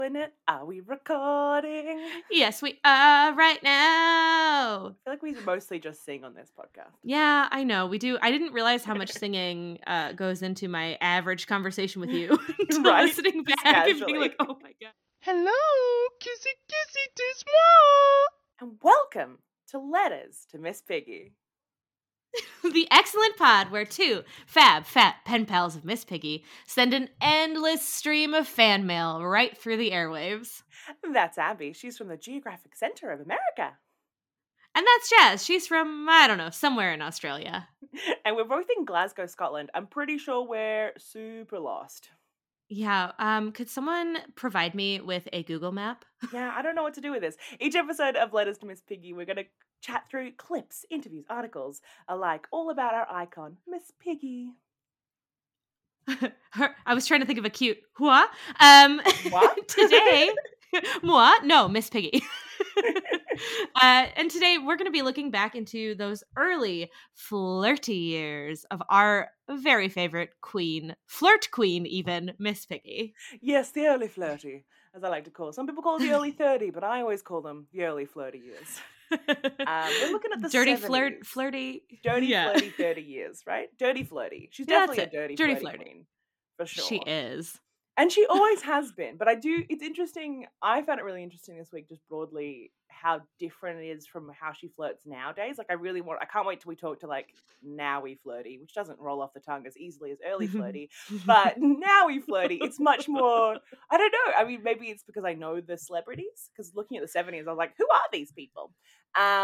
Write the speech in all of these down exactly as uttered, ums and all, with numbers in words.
In it, are we recording? Yes, we are right now. I feel like we mostly just sing on this podcast. Yeah, I know. We do. I didn't realize how much singing uh, goes into my average conversation with you until Right? listening Just back and being casually. like, oh my God. Hello, kissy kissy tis moi. And welcome to Letters to Miss Piggy. The excellent pod where two fab, fat pen pals of Miss Piggy send an endless stream of fan mail right through the airwaves. That's Abby. She's from the Geographic Centre of America. And that's Jazz. She's from, I don't know, somewhere in Australia. And we're both in Glasgow, Scotland. I'm pretty sure we're super lost. Yeah, um, could someone provide me with a Google map? Yeah, I don't know what to do with this. Each episode of Letters to Miss Piggy, we're going to chat through clips, interviews, articles, alike, all about our icon, Miss Piggy. Her, I was trying to think of a cute what? Um, What? today, moi? No, Miss Piggy. uh, and today we're going to be looking back into those early flirty years of our very favorite queen, flirt queen, even Miss Piggy. Yes, the early flirty, as I like to call it. Some people call it the early thirty, but I always call them the early flirty years. Um, we're looking at the dirty seventies. flirt, flirty, Dirty yeah. flirty thirty years, right? Dirty flirty. She's Yeah, definitely a that's it. dirty, Dirty flirty, flirty. queen, for sure. She is. And she always has been. But I do, it's interesting. I found it really interesting this week, just broadly, how different it is from how she flirts nowadays. Like, I really want, I can't wait till we talk to, like, Nowy flirty, which doesn't roll off the tongue as easily as early flirty. But Nowy flirty, it's much more, I don't know. I mean, maybe it's because I know the celebrities. Because looking at the seventies, I was like, who are these people? Um,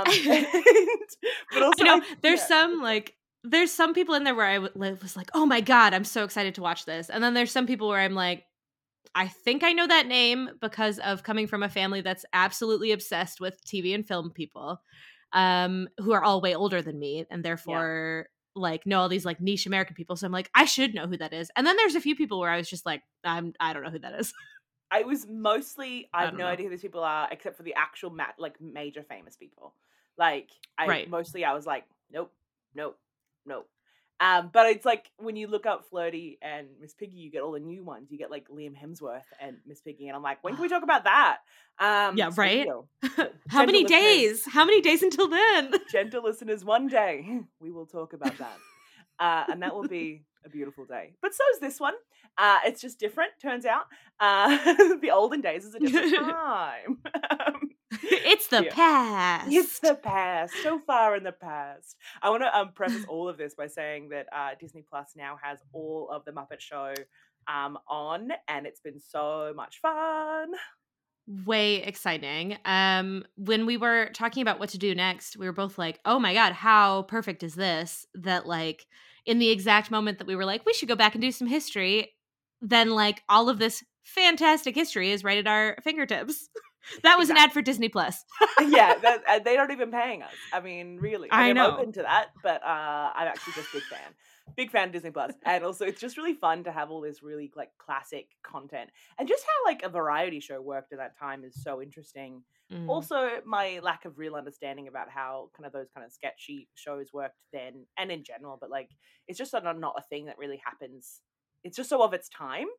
but also, I know, I- there's yeah. some, like, there's some people in there where I w- was like, oh my God, I'm so excited to watch this. And then there's some people where I'm like, I think I know that name because of coming from a family that's absolutely obsessed with T V and film people, um, who are all way older than me, and therefore like know all these like niche American people. So I'm like, I should know who that is. And then there's a few people where I was just like, I'm I don't know who that is. I was mostly, I I have don't no know. idea who these people are, except for the actual ma- like major famous people. Like, I Right. mostly I was like, nope, nope, nope. Um, but it's like when you look up Flirty and Miss Piggy, you get all the new ones. You get like Liam Hemsworth and Miss Piggy, and I'm like, when can we talk about that? Um, Yeah, so, right? you know, How many gentle listeners- days? How many days until then? Gentle listeners, one day we will talk about that. Uh, and that will be a beautiful day. But so is this one. Uh, it's just different, turns out. Uh, the olden days is a different time. um, It's the Yeah. past. it's the past, so far in the past. I want to um, preface all of this by saying that uh, Disney Plus now has all of the Muppet Show um, on, and it's been so much fun. Way exciting. Um, when we were talking about what to do next, we were both like, oh my God, how perfect is this? That like in the exact moment that we were like, we should go back and do some history, then like all of this fantastic history is right at our fingertips. That was an ad for Disney Plus. Yeah, that, uh, they aren't even paying us. I mean, really. I I'm know. open to that, but uh, I'm actually just a big fan. Big fan of Disney Plus. And also, it's just really fun to have all this really, like, classic content. And just how, like, a variety show worked at that time is so interesting. Mm. Also, my lack of real understanding about how kind of those kind of sketchy shows worked then and in general. But, like, it's just not, not a thing that really happens. It's just so of its time.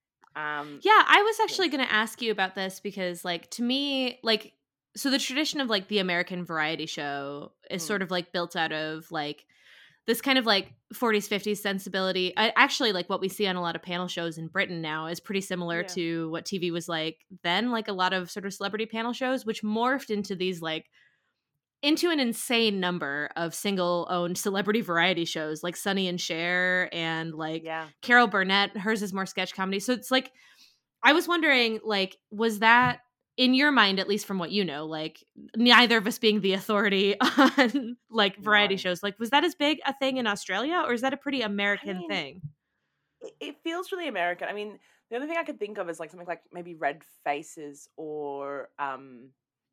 Um, Yeah, I was actually going to ask you about this because, like, to me, like, so the tradition of like the American variety show is Mm. sort of like built out of like this kind of like forties, fifties sensibility. I, actually, like what we see on a lot of panel shows in Britain now is pretty similar Yeah. to what T V was like then, like a lot of sort of celebrity panel shows, which morphed into these like into an insane number of single owned celebrity variety shows like Sonny and Cher and like yeah. Carol Burnett. Hers is more sketch comedy. So it's like, I was wondering, like, was that in your mind, at least from what you know, like neither of us being the authority on like variety No. shows, like, was that as big a thing in Australia or is that a pretty American mean, thing? It, it feels really American. I mean, the other thing I could think of is like something like maybe Red Faces or um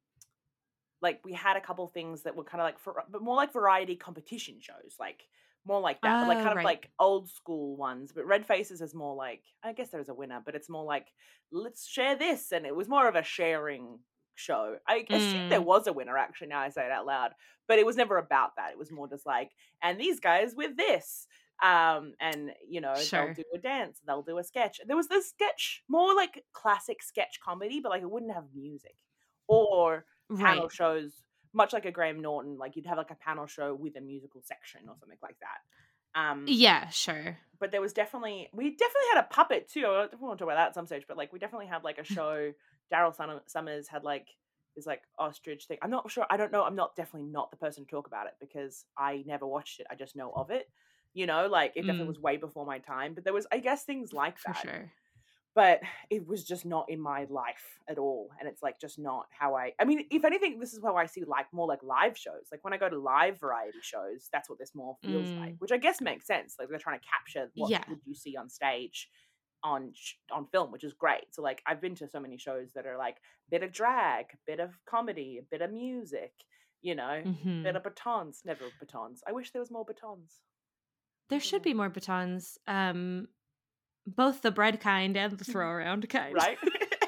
like we had a couple things that were kind of like for but more like variety competition shows, like more like that, but like Oh, kind of right. like old school ones. But Red Faces is more like, I guess there's a winner, but it's more like, let's share this, and it was more of a sharing show. I assume there Mm. was a winner, actually, now I say it out loud, but it was never about that. It was more just like, and these guys with this. Um, and you know, Sure. they'll do a dance, they'll do a sketch. There was this sketch, more like classic sketch comedy, but like it wouldn't have music or panel Right. shows, much like a Graham Norton. Like you'd have like a panel show with a musical section or something like that. Um, Yeah, sure. but there was definitely we definitely had a puppet too. I definitely want to talk about that at some stage, but like we definitely had like a show. Daryl Sum- Summers had like this like ostrich thing. I'm not sure. I don't know. I'm not definitely not the person to talk about it because I never watched it. I just know of it. You know, like it definitely Mm. was way before my time. But there was, I guess, things like For that. sure. But it was just not in my life at all, and it's like just not how I. I mean, if anything, this is how I see like more like live shows. Like when I go to live variety shows, that's what this more feels Mm. like, which I guess makes sense. Like they're trying to capture what Yeah. would you see on stage, on sh- on film, which is great. So like I've been to so many shows that are like bit of drag, bit of comedy, a bit of music, you know, Mhm. bit of batons. Never batons. I wish there was more batons. There should be more batons. Um, both the bread kind and the throw around kind. Right?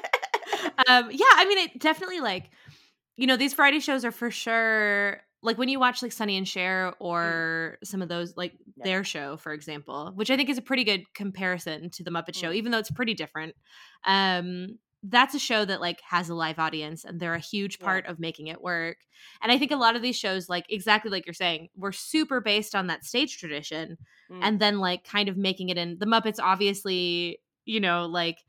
um, yeah, I mean, it definitely like, you know, these variety shows are for sure like when you watch like Sonny and Cher or mm. some of those, like yeah. their show, for example, which I think is a pretty good comparison to the Muppet Show, mm. even though it's pretty different. Um, that's a show that like has a live audience and they're a huge part yeah. of making it work. And I think a lot of these shows, like exactly like you're saying, were super based on that stage tradition mm. and then like kind of making it in. The Muppets obviously, you know, like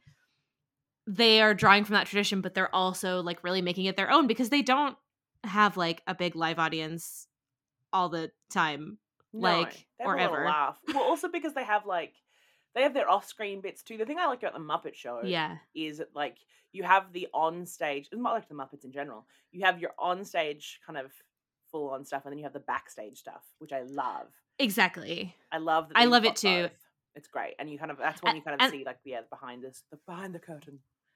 they are drawing from that tradition, but they're also like really making it their own because they don't have like a big live audience all the time, no, like they or have a ever. Laugh. Well, also because they have like they have their off-screen bits too. The thing I like about the Muppet Show, yeah, is that, like you have the on-stage. It's not like the Muppets in general. You have your on-stage kind of full-on stuff, and then you have the backstage stuff, which I love. Exactly, I love. That I love it too. Both. It's great, and you kind of that's when you kind of and, see like yeah behind this the behind the curtain.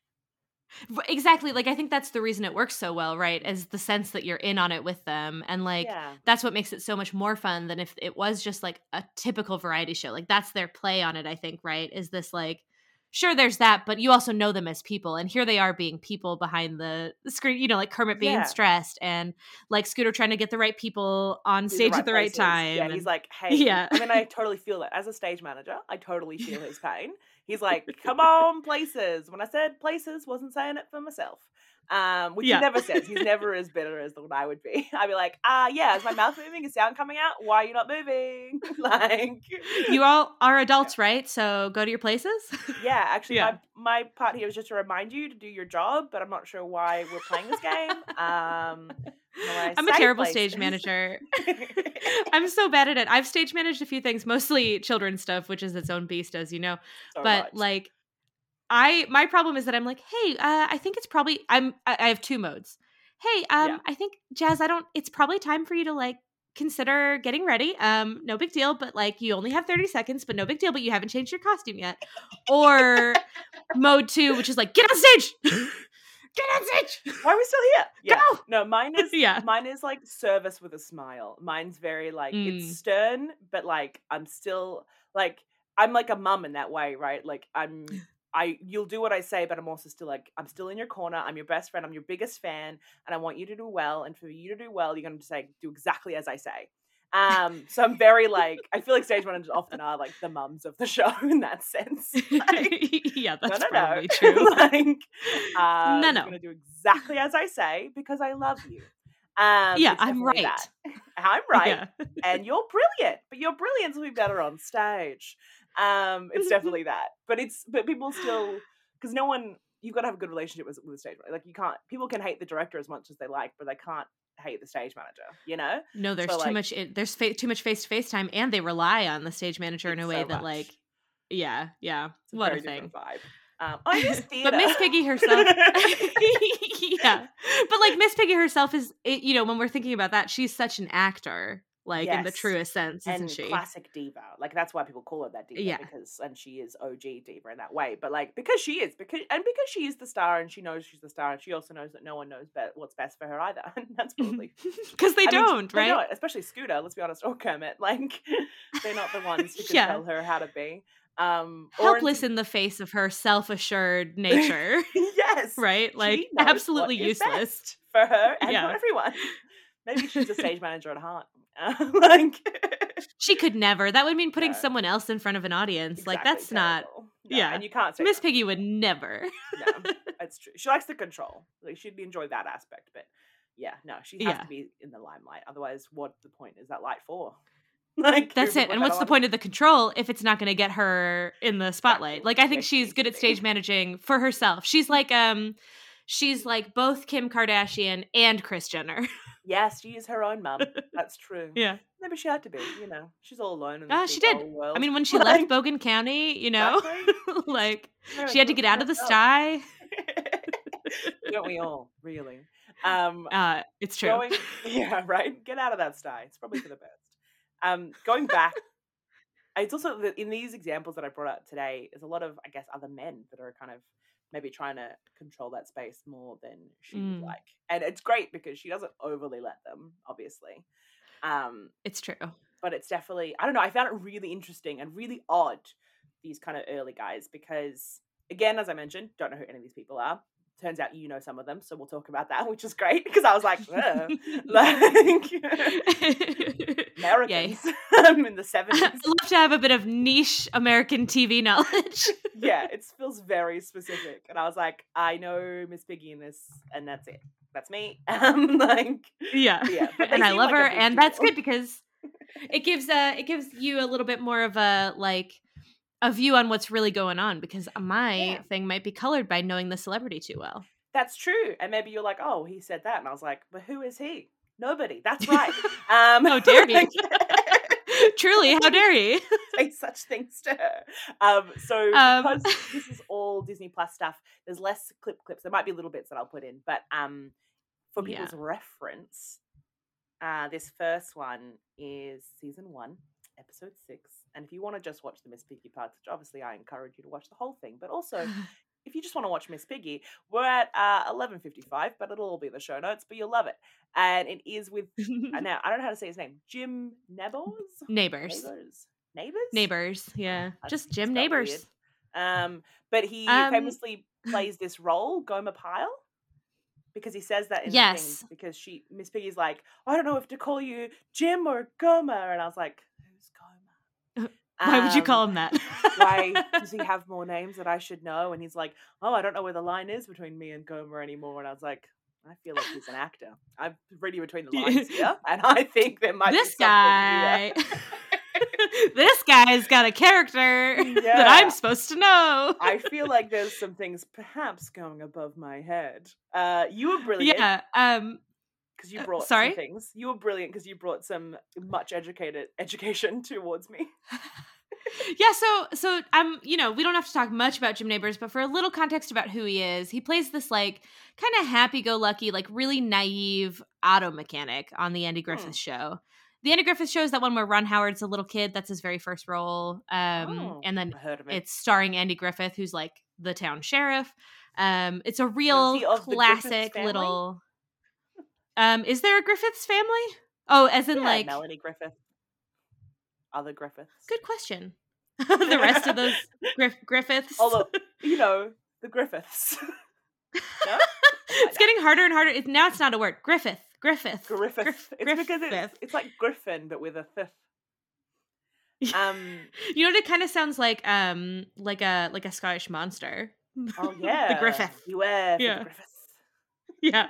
Exactly. Like, I think that's the reason it works so well, right? Is the sense that you're in on it with them. And like, yeah. that's what makes it so much more fun than if it was just like a typical variety show. Like that's their play on it, I think, right? Is this like, sure, there's that, but you also know them as people. And here they are being people behind the screen, you know, like Kermit being yeah. stressed and like Scooter trying to get the right people on stage the right at the places. right time. Yeah, and, he's like, hey, yeah. I mean, I totally feel it. As a stage manager, I totally feel his pain. He's like, come on, places. When I said places, wasn't saying it for myself. Um, which yeah. he never says. He's never as bitter as what I would be. I'd be like, ah, uh, yeah, is my mouth moving? Is sound coming out? Why are you not moving? Like, you all are adults, yeah. right? So go to your places. Yeah, actually, yeah. my my part here was just to remind you to do your job, but I'm not sure why we're playing this game. Um, I'm a terrible places. stage manager. I'm so bad at it. I've stage managed a few things, mostly children's stuff, which is its own beast, as you know. So but much. like. I my problem is that I'm like, hey, uh, I think it's probably I'm I, I have two modes. Hey, um, yeah. I think Jazz, I don't. It's probably time for you to like consider getting ready. Um, no big deal, but like you only have thirty seconds, but no big deal. But you haven't changed your costume yet. Or mode two, which is like get on stage, get on stage. Why are we still here? Yeah. Go. No, mine is yeah. Mine is like service with a smile. Mine's very like mm. it's stern, but like I'm still like I'm like a mum in that way, right? Like I'm. I you'll do what I say, but I'm also still like I'm still in your corner. I'm your best friend. I'm your biggest fan, and I want you to do well. And for you to do well, you're going to say do exactly as I say. Um, so I'm very like I feel like stage managers often are like the mums of the show in that sense. Like, yeah, that's no, no, probably no. true. like, uh, no, no, I'm going to do exactly as I say because I love you. Um, yeah, I'm right. That. I'm right, yeah. and you're brilliant. But your brilliance will be better on stage. Um, it's definitely that, but it's but people still because no one you've got to have a good relationship with, with the stage. Like you can't people can hate the director as much as they like, but they can't hate the stage manager. You know? No, there's so, too like, much. There's fa- too much face to face time, and they rely on the stage manager in a way so that, much. like, yeah, yeah, it's a what very a thing. Vibe. Um, I miss theater, but Miss Piggy herself, yeah, but like Miss Piggy herself is, it, you know, when we're thinking about that, she's such an actor. Like yes. in the truest sense, isn't and she? Classic diva. Like that's why people call her that diva. Yeah. Because and she is O G diva in that way. But like because she is because and because she is the star and she knows she's the star and she also knows that no one knows be- what's best for her either. And that's probably because they I don't, mean, right? They don't, especially Scooter. Let's be honest, or Kermit. Like they're not the ones who can yeah. tell her how to be. Um, helpless in, in the face of her self-assured nature. Yes, right. Like absolutely useless for her and yeah. for everyone. Maybe she's a stage manager at heart. Uh, like She could never. That would mean putting No. someone else in front of an audience. Exactly, Like, that's not. terrible. No, Yeah. and you can't say Miss no. Piggy would never. No, that's true. She likes the control. Like, she'd enjoy that aspect, but yeah, no, she has Yeah. to be in the limelight. Otherwise, what the point is that light for? Like, That's who would it. put And that what's the on? point of the control if it's not going to get her in the spotlight? Exactly. Like, I think Yeah, she she's needs good to at be. stage managing for herself. She's like, um, she's like both Kim Kardashian and Kris Jenner. Yes, she is her own mum. That's true. Yeah. Maybe she had to be. You know, she's all alone in this Ah, big she did. old world. I mean, when she Like, left Bogan County, you know, Exactly. like no, she had to do it get out for of the herself. sty. Don't we all? Really? Um, Uh, it's true. going, yeah, right. Get out of that sty. It's probably for the best. Um, going back, it's also that in these examples that I brought up today, there's a lot of, I guess, other men that are kind of maybe trying to control that space more than she Mm. would like, and it's great because she doesn't overly let them, obviously. Um, It's true. but it's definitely, I don't know, I found it really interesting and really odd, these kind of early guys, because again, as I mentioned, don't know who any of these people are. Turns out you know some of them, so we'll talk about that, which is great because I was like, "Ugh." Like Americans um, in the I seventies. love to have a bit of niche American T V knowledge. Yeah, it feels very specific, and I was like, I know Miss Piggy in this, and that's it. That's me. Um, like, Yeah. yeah, but they And I seem love like a her, big and that's deal. good because it gives uh it gives you a little bit more of a like a view on what's really going on, because my Yeah. thing might be colored by knowing the celebrity too well. That's true, and maybe you're like, oh, he said that, and I was like, but who is he? Nobody. That's right. Um, How dare he? like- Truly, how dare he? say such things to her. Um, so Um, because this is all Disney Plus stuff, there's less clip clips. There might be little bits that I'll put in, but um, for Yeah. people's reference, uh, this first one is season one, episode six. And if you want to just watch the Miss Piggy parts, which obviously I encourage you to watch the whole thing, but also if you just want to watch Miss Piggy, we're at uh, eleven fifty-five, but it'll all be in the show notes, but you'll love it. And it is with, uh, now, I don't know how to say his name, Jim Nabors? Neighbors. Neighbors? Neighbors? Neighbors, yeah. I Just just Jim felt Neighbors. weird. Um, but he Um, famously plays this role, Gomer Pyle, because he says that in the Yes. thing, because she, Miss Piggy's like, I don't know if to call you Jim or Gomer, and I was like, who's Gomer? Why would you Um, call him that? why does he have more names that I should know? And he's like, oh, I don't know where the line is between me and Gomer anymore. And I was like, I feel like he's an actor. I'm reading between the lines here, and I think there might This be guy. something here. This guy's got a character that Yeah. I'm supposed to know. I feel like there's some things perhaps going above my head. Uh, you were brilliant Yeah. Um. because you uh, brought sorry? some things. You were brilliant because you brought some much educated education towards me. Yeah. So. So. Um. You know, we don't have to talk much about Jim Neighbors, but for a little context about who he is, he plays this like kind of happy-go-lucky, like really naive auto mechanic on the Andy Griffith Show. The Andy Griffith Show is that one where Ron Howard's a little kid. That's his very first role. Um. Oh, And then I heard of it. it's starring Andy Griffith, who's like the town sheriff. Um, it's a real he of the Griffiths classic family? little. Um, is there a Griffiths family? Oh, as in Yeah, like Melanie Griffith, other Griffiths. good question. The rest of those Griff- Griffiths. Although you know the Griffiths. No? It's getting harder and harder. It, now it's not a word. Griffith. Griffith. Griffith. Griff- it's because it's, Griffith. it's like Griffin, but with a fifth. Um. You know what it kind of sounds like? Um, like a like a Scottish monster. Oh yeah. The Griffith. Beware for Yeah. the Griffiths. Yeah.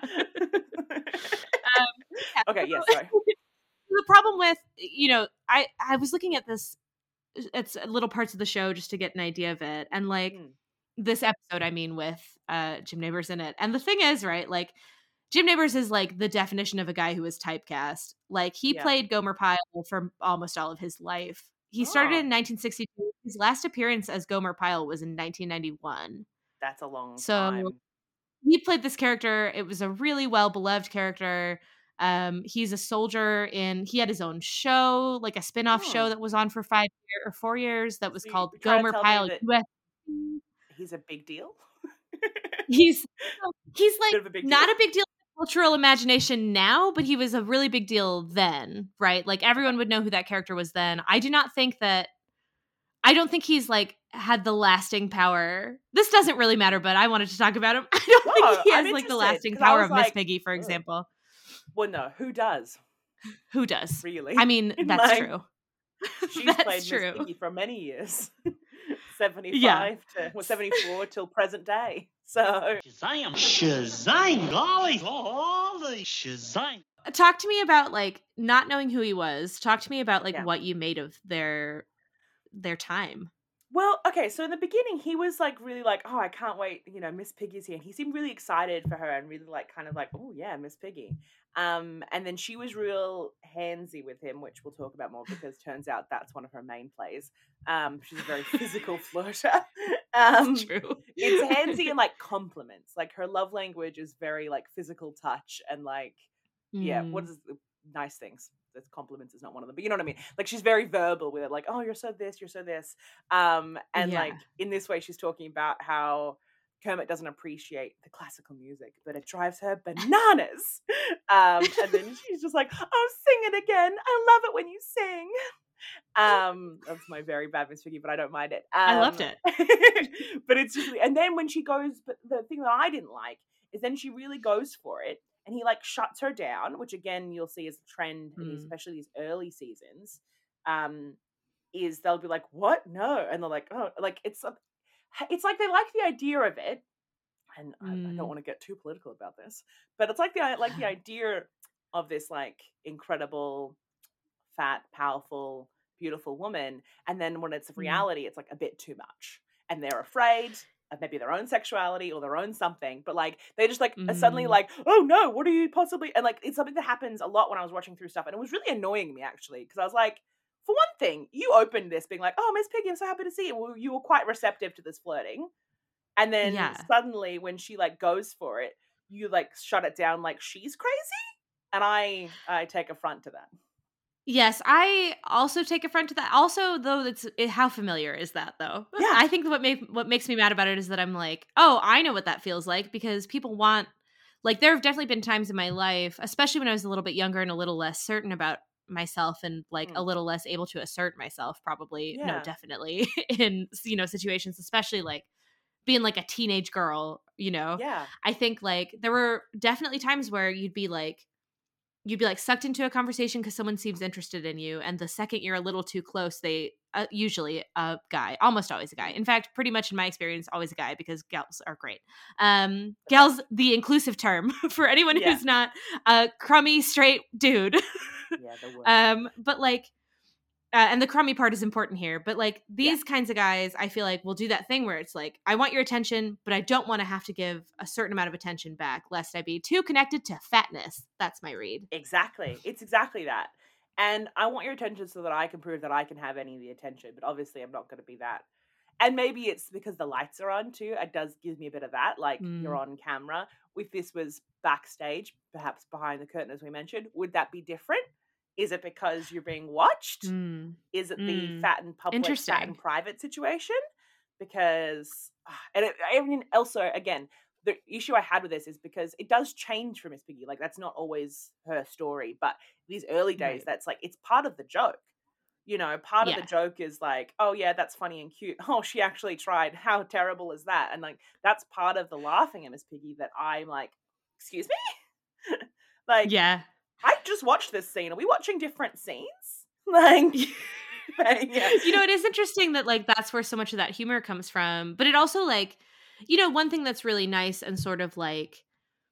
Okay. Yeah. Sorry. The problem with, you know, I I was looking at this, it's little parts of the show just to get an idea of it, and like Mm. this episode, I mean, with uh Jim Neighbors in it. And the thing is, right, like Jim Neighbors is like the definition of a guy who is typecast. Like he Yeah. played Gomer Pyle for almost all of his life. He started Oh. in nineteen sixty-two. His last appearance as Gomer Pyle was in nineteen ninety-one. That's a long So time. he played this character. It was a really well beloved character. Um, he's a soldier in. He had his own show, like a spin-off Oh. show that was on for five year, or four years. That was So you- called you're trying to Gomer tell me Pyle that- U S. He's a big deal. He's he's like Bit of a big not deal. a big deal in cultural imagination now, but he was a really big deal then, right? Like everyone would know who that character was then. I do not think that. I don't think he's like had the lasting power. This doesn't really matter, but I wanted to talk about him. I don't No, think he has I'm like the interested, lasting 'cause I power was of Miss like, Piggy, for ugh. example. Well, no. Who does? Who does? Really? I mean, that's Like, true. She's That's played true. Miss Piggy for many years. seventy-five Yeah. to well, seventy-four till present day. So Shazam! Shazam! Golly! Holy Shazam! Talk to me about like not knowing who he was. Talk to me about like Yeah. what you made of their their time. Well, okay, so in the beginning, he was like really like, oh, I can't wait, you know, Miss Piggy's here. And he seemed really excited for her and really like kind of like, oh yeah, Miss Piggy. Um, and then she was real handsy with him, which we'll talk about more because turns out that's one of her main plays. Um, she's a very physical flirter. Um, It's true. it's handsy and like compliments. Like her love language is very like physical touch and like, yeah, what Mm. is nice things. That's compliments is not one of them, but you know what I mean? Like she's very verbal with it, like, oh, you're so this, you're so this. Um, and Yeah. like in this way, she's talking about how Kermit doesn't appreciate the classical music, but it drives her bananas. Um, and then she's just like, oh, sing it again. I love it when you sing. Um, that's my very bad Miss Piggy, but I don't mind it. Um, I loved it. but it's just, and then when she goes, but the thing that I didn't like is then she really goes for it, and he like shuts her down, which again you'll see as a trend, in these, Mm. especially these early seasons. Um, is they'll be like, "What? No," and they're like, "Oh," like it's a, it's like they like the idea of it, and I, I Mm. don't want to get too political about this, but it's like the like the idea of this like incredible, fat, powerful, beautiful woman, and then when it's Mm. reality, it's like a bit too much, and they're afraid of maybe their own sexuality or their own something, but like they just like are suddenly Mm. like, oh no, what are you possibly? And like it's something that happens a lot when I was watching through stuff, and it was really annoying me actually because I was like, for one thing, you opened this being like, oh, Miss Piggy, I'm so happy to see you. Well, you were quite receptive to this flirting, and then Yeah. suddenly when she like goes for it, you like shut it down like she's crazy, and I I take affront to that. Yes, I also take affront to that. Also, though, it's it, how familiar is that though? Yeah. I think what make what makes me mad about it is that I'm like, oh, I know what that feels like because people want, like, there have definitely been times in my life, especially when I was a little bit younger and a little less certain about myself and like Mm. a little less able to assert myself. Probably, no, Yeah. definitely in you know situations, especially like being like a teenage girl. You know, Yeah. I think like there were definitely times where you'd be like. You'd be like sucked into a conversation because someone seems interested in you, and the second you're a little too close, they uh, usually a guy, almost always a guy. In fact, pretty much in my experience, always a guy because gals are great. Um, gals, the inclusive term for anyone Yeah. who's not a crummy straight dude. Yeah, the worst. um, but like. Uh, and the crummy part is important here, but like these yeah. kinds of guys, I feel like will do that thing where it's like, I want your attention, but I don't want to have to give a certain amount of attention back, lest I be too connected to fatness. That's my read. Exactly. It's exactly that. And I want your attention so that I can prove that I can have any of the attention, but obviously I'm not going to be that. And maybe it's because the lights are on too. It does give me a bit of that, like mm. you're on camera. If this was backstage, perhaps behind the curtain, as we mentioned, would that be different? Is it because you're being watched? Mm. Is it mm. the fat and public, fat and private situation? Because, and it, I mean, also, again, the issue I had with this is because it does change for Miss Piggy. Like, that's not always her story. But these early days, right. that's like, it's part of the joke. You know, part yeah. of the joke is like, oh, yeah, that's funny and cute. Oh, she actually tried. How terrible is that? And like, that's part of the laughing at Miss Piggy that I'm like, excuse me? like, yeah. I just watched this scene. Are we watching different scenes? Like, yeah. You know, it is interesting that like that's where so much of that humor comes from. But it also like, you know, one thing that's really nice and sort of like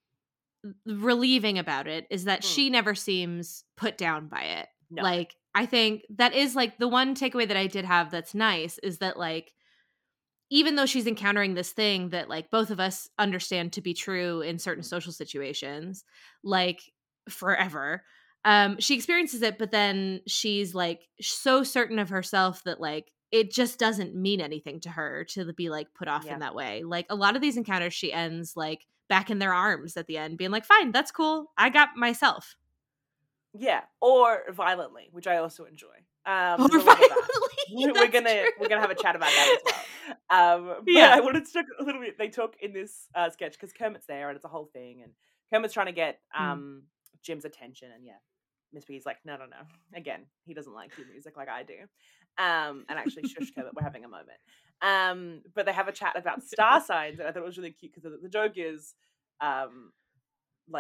relieving about it is that mm. she never seems put down by it. No. Like, I think that is like the one takeaway that I did have that's nice is that like, even though she's encountering this thing that like both of us understand to be true in certain social situations, like forever, um she experiences it, but then she's like so certain of herself that like it just doesn't mean anything to her to be like put off yeah. in that way. Like a lot of these encounters she ends like back in their arms at the end being like, fine, that's cool, I got myself. Yeah, or violently, which I also enjoy. Um, or violently, we're gonna true. we're gonna have a chat about that as well. Um, but yeah. I wanted to talk a little bit. They talk in this uh, sketch because Kermit's there and it's a whole thing, and Kermit's trying to get um, mm. Jim's attention, and yeah, Miss Piggy's like, no, no, no. Again, he doesn't like your music like I do. Um, and actually, shush, Kermit, we're having a moment. Um, but they have a chat about star signs, and I thought it was really cute because the, the joke is, um, like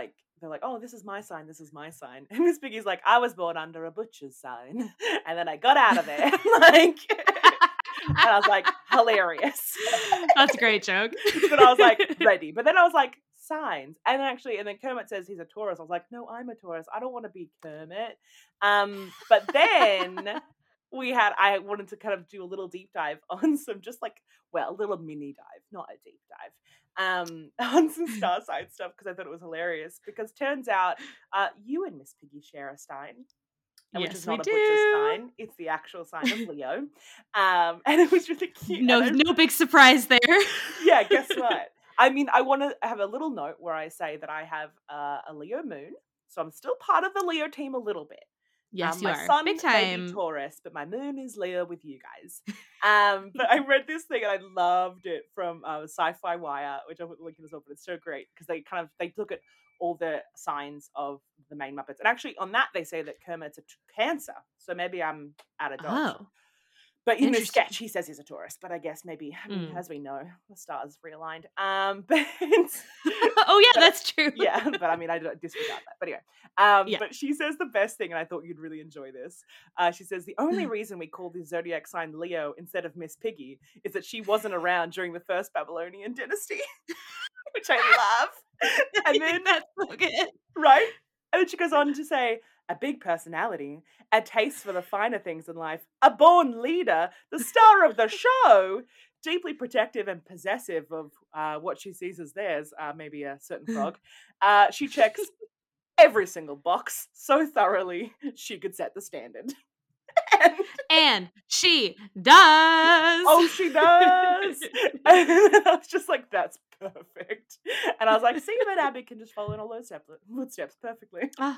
they're like, oh, this is my sign, this is my sign. And Miss Piggy's like, I was born under a butcher's sign. And then I got out of there. Like, and I was like, hilarious. That's a great joke. But I was like, ready. But then I was like, signs. And actually, and then Kermit says he's a Taurus. I was like, no, I'm a Taurus. I don't want to be Kermit. Um, but then we had, I wanted to kind of do a little deep dive on some just like, well, a little mini dive, not a deep dive, um, on some star sign stuff because I thought it was hilarious. Because turns out uh, you and Miss Piggy share a sign. Which Yes, is not we a do. butcher's sign. It's the actual sign of Leo. Um, and it was really cute. No, and I- no big surprise there. yeah, guess what? I mean, I want to have a little note where I say that I have uh, a Leo moon. So I'm still part of the Leo team a little bit. Yes, um, you my are. sun Big may be time. Taurus, but my moon is Leo with you guys. Um, but I read this thing and I loved it from uh, Sci-Fi Wire, which I wouldn't link in as well, but it's so great because they kind of they look at all the signs of the main Muppets, and actually on that they say that Kermit's a t- Cancer, so maybe I'm out of dodge. Oh. But in the Interesting. sketch, he says he's a Taurus. But I guess maybe, I mean, Mm. as we know, the stars realigned. Um, but Oh yeah, that's true. yeah, but I mean, I don't disregard that. But anyway, um, Yeah. but she says the best thing, and I thought you'd really enjoy this. Uh, she says the only reason we call the zodiac sign Leo instead of Miss Piggy is that she wasn't around during the first Babylonian dynasty, which I love. And then that's so good. right? And then she goes on to say, a big personality, a taste for the finer things in life, a born leader, the star of the show, deeply protective and possessive of uh, what she sees as theirs, uh, maybe a certain frog. Uh, she checks every single box so thoroughly she could set the standard. and, And she does. oh, she does! And I was just like, that's perfect. And I was like, see that Abby can just follow in all those step- footsteps perfectly. Ah,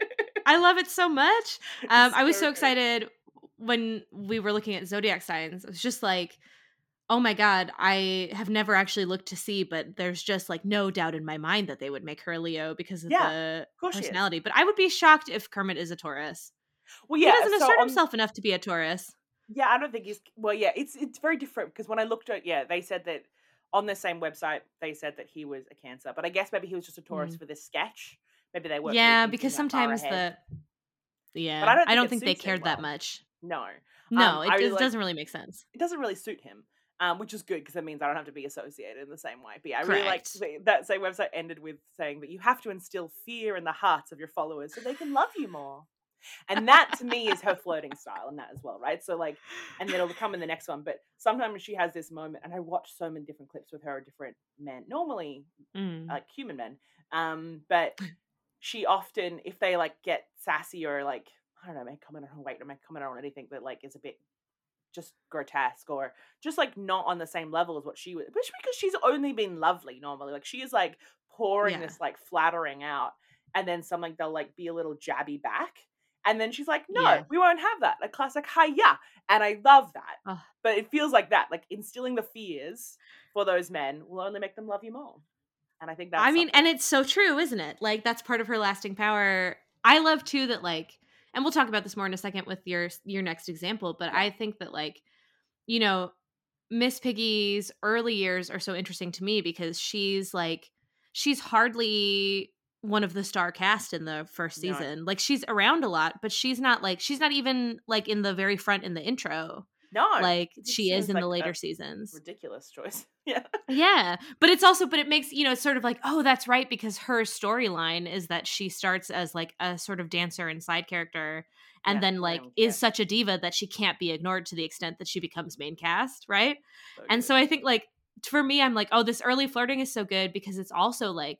I love it so much. Um, It's I was so so good. excited when we were looking at zodiac signs. It was just like, oh my God, I have never actually looked to see, but there's just like no doubt in my mind that they would make her a Leo because of Yeah, the course she is. personality. But I would be shocked if Kermit is a Taurus. Well, yeah, he doesn't so assert on- himself enough to be a Taurus. Yeah, I don't think he's. Well, yeah, it's it's very different because when I looked at, yeah, they said that on the same website they said that he was a Cancer, but I guess maybe he was just a Taurus Mm. for this sketch. Maybe they weren't. Yeah, really because thinking that far sometimes ahead. the yeah, But I don't I don't think think it they suits him cared that well. much. No, No, Um, it, I really it like- doesn't really make sense. it doesn't really suit him, um, which is good because it means I don't have to be associated in the same way. But yeah, I really like Correct. that same website ended with saying that you have to instill fear in the hearts of your followers so they can love you more. And that to me is her flirting style and that as well, right? So like, and then it'll come in the next one. But sometimes she has this moment, and I watch so many different clips with her, different men, normally Mm. like human men. Um, but she often, if they like get sassy or like, I don't know, make comment on her weight or make comment on anything that like is a bit just grotesque or just like not on the same level as what she was, especially because she's only been lovely normally. Like she is like pouring Yeah. this like flattering out, and then something they'll like be a little jabby back. And then she's like, no, Yeah. we won't have that. A classic hiya. And I love that. Ugh. But it feels like that. Like instilling the fears for those men will only make them love you more. And I think that's I mean, something. and it's so true, isn't it? Like that's part of her lasting power. I love too that like, and we'll talk about this more in a second with your your next example, but Yeah. I think that like, you know, Miss Piggy's early years are so interesting to me because she's like, she's hardly one of the star cast in the first No. season. Like she's around a lot, but she's not like she's not even like in the very front in the intro, No. like it she is seems in the like a later seasons. Ridiculous choice. Yeah. Yeah, but it's also, but it makes, you know, it's sort of like, oh, that's right, because her storyline is that she starts as like a sort of dancer and side character, and Yeah, then like around, is yeah. such a diva that she can't be ignored to the extent that she becomes main cast, right? So And good. so I think like for me, I'm like, oh, this early flirting is so good because it's also like,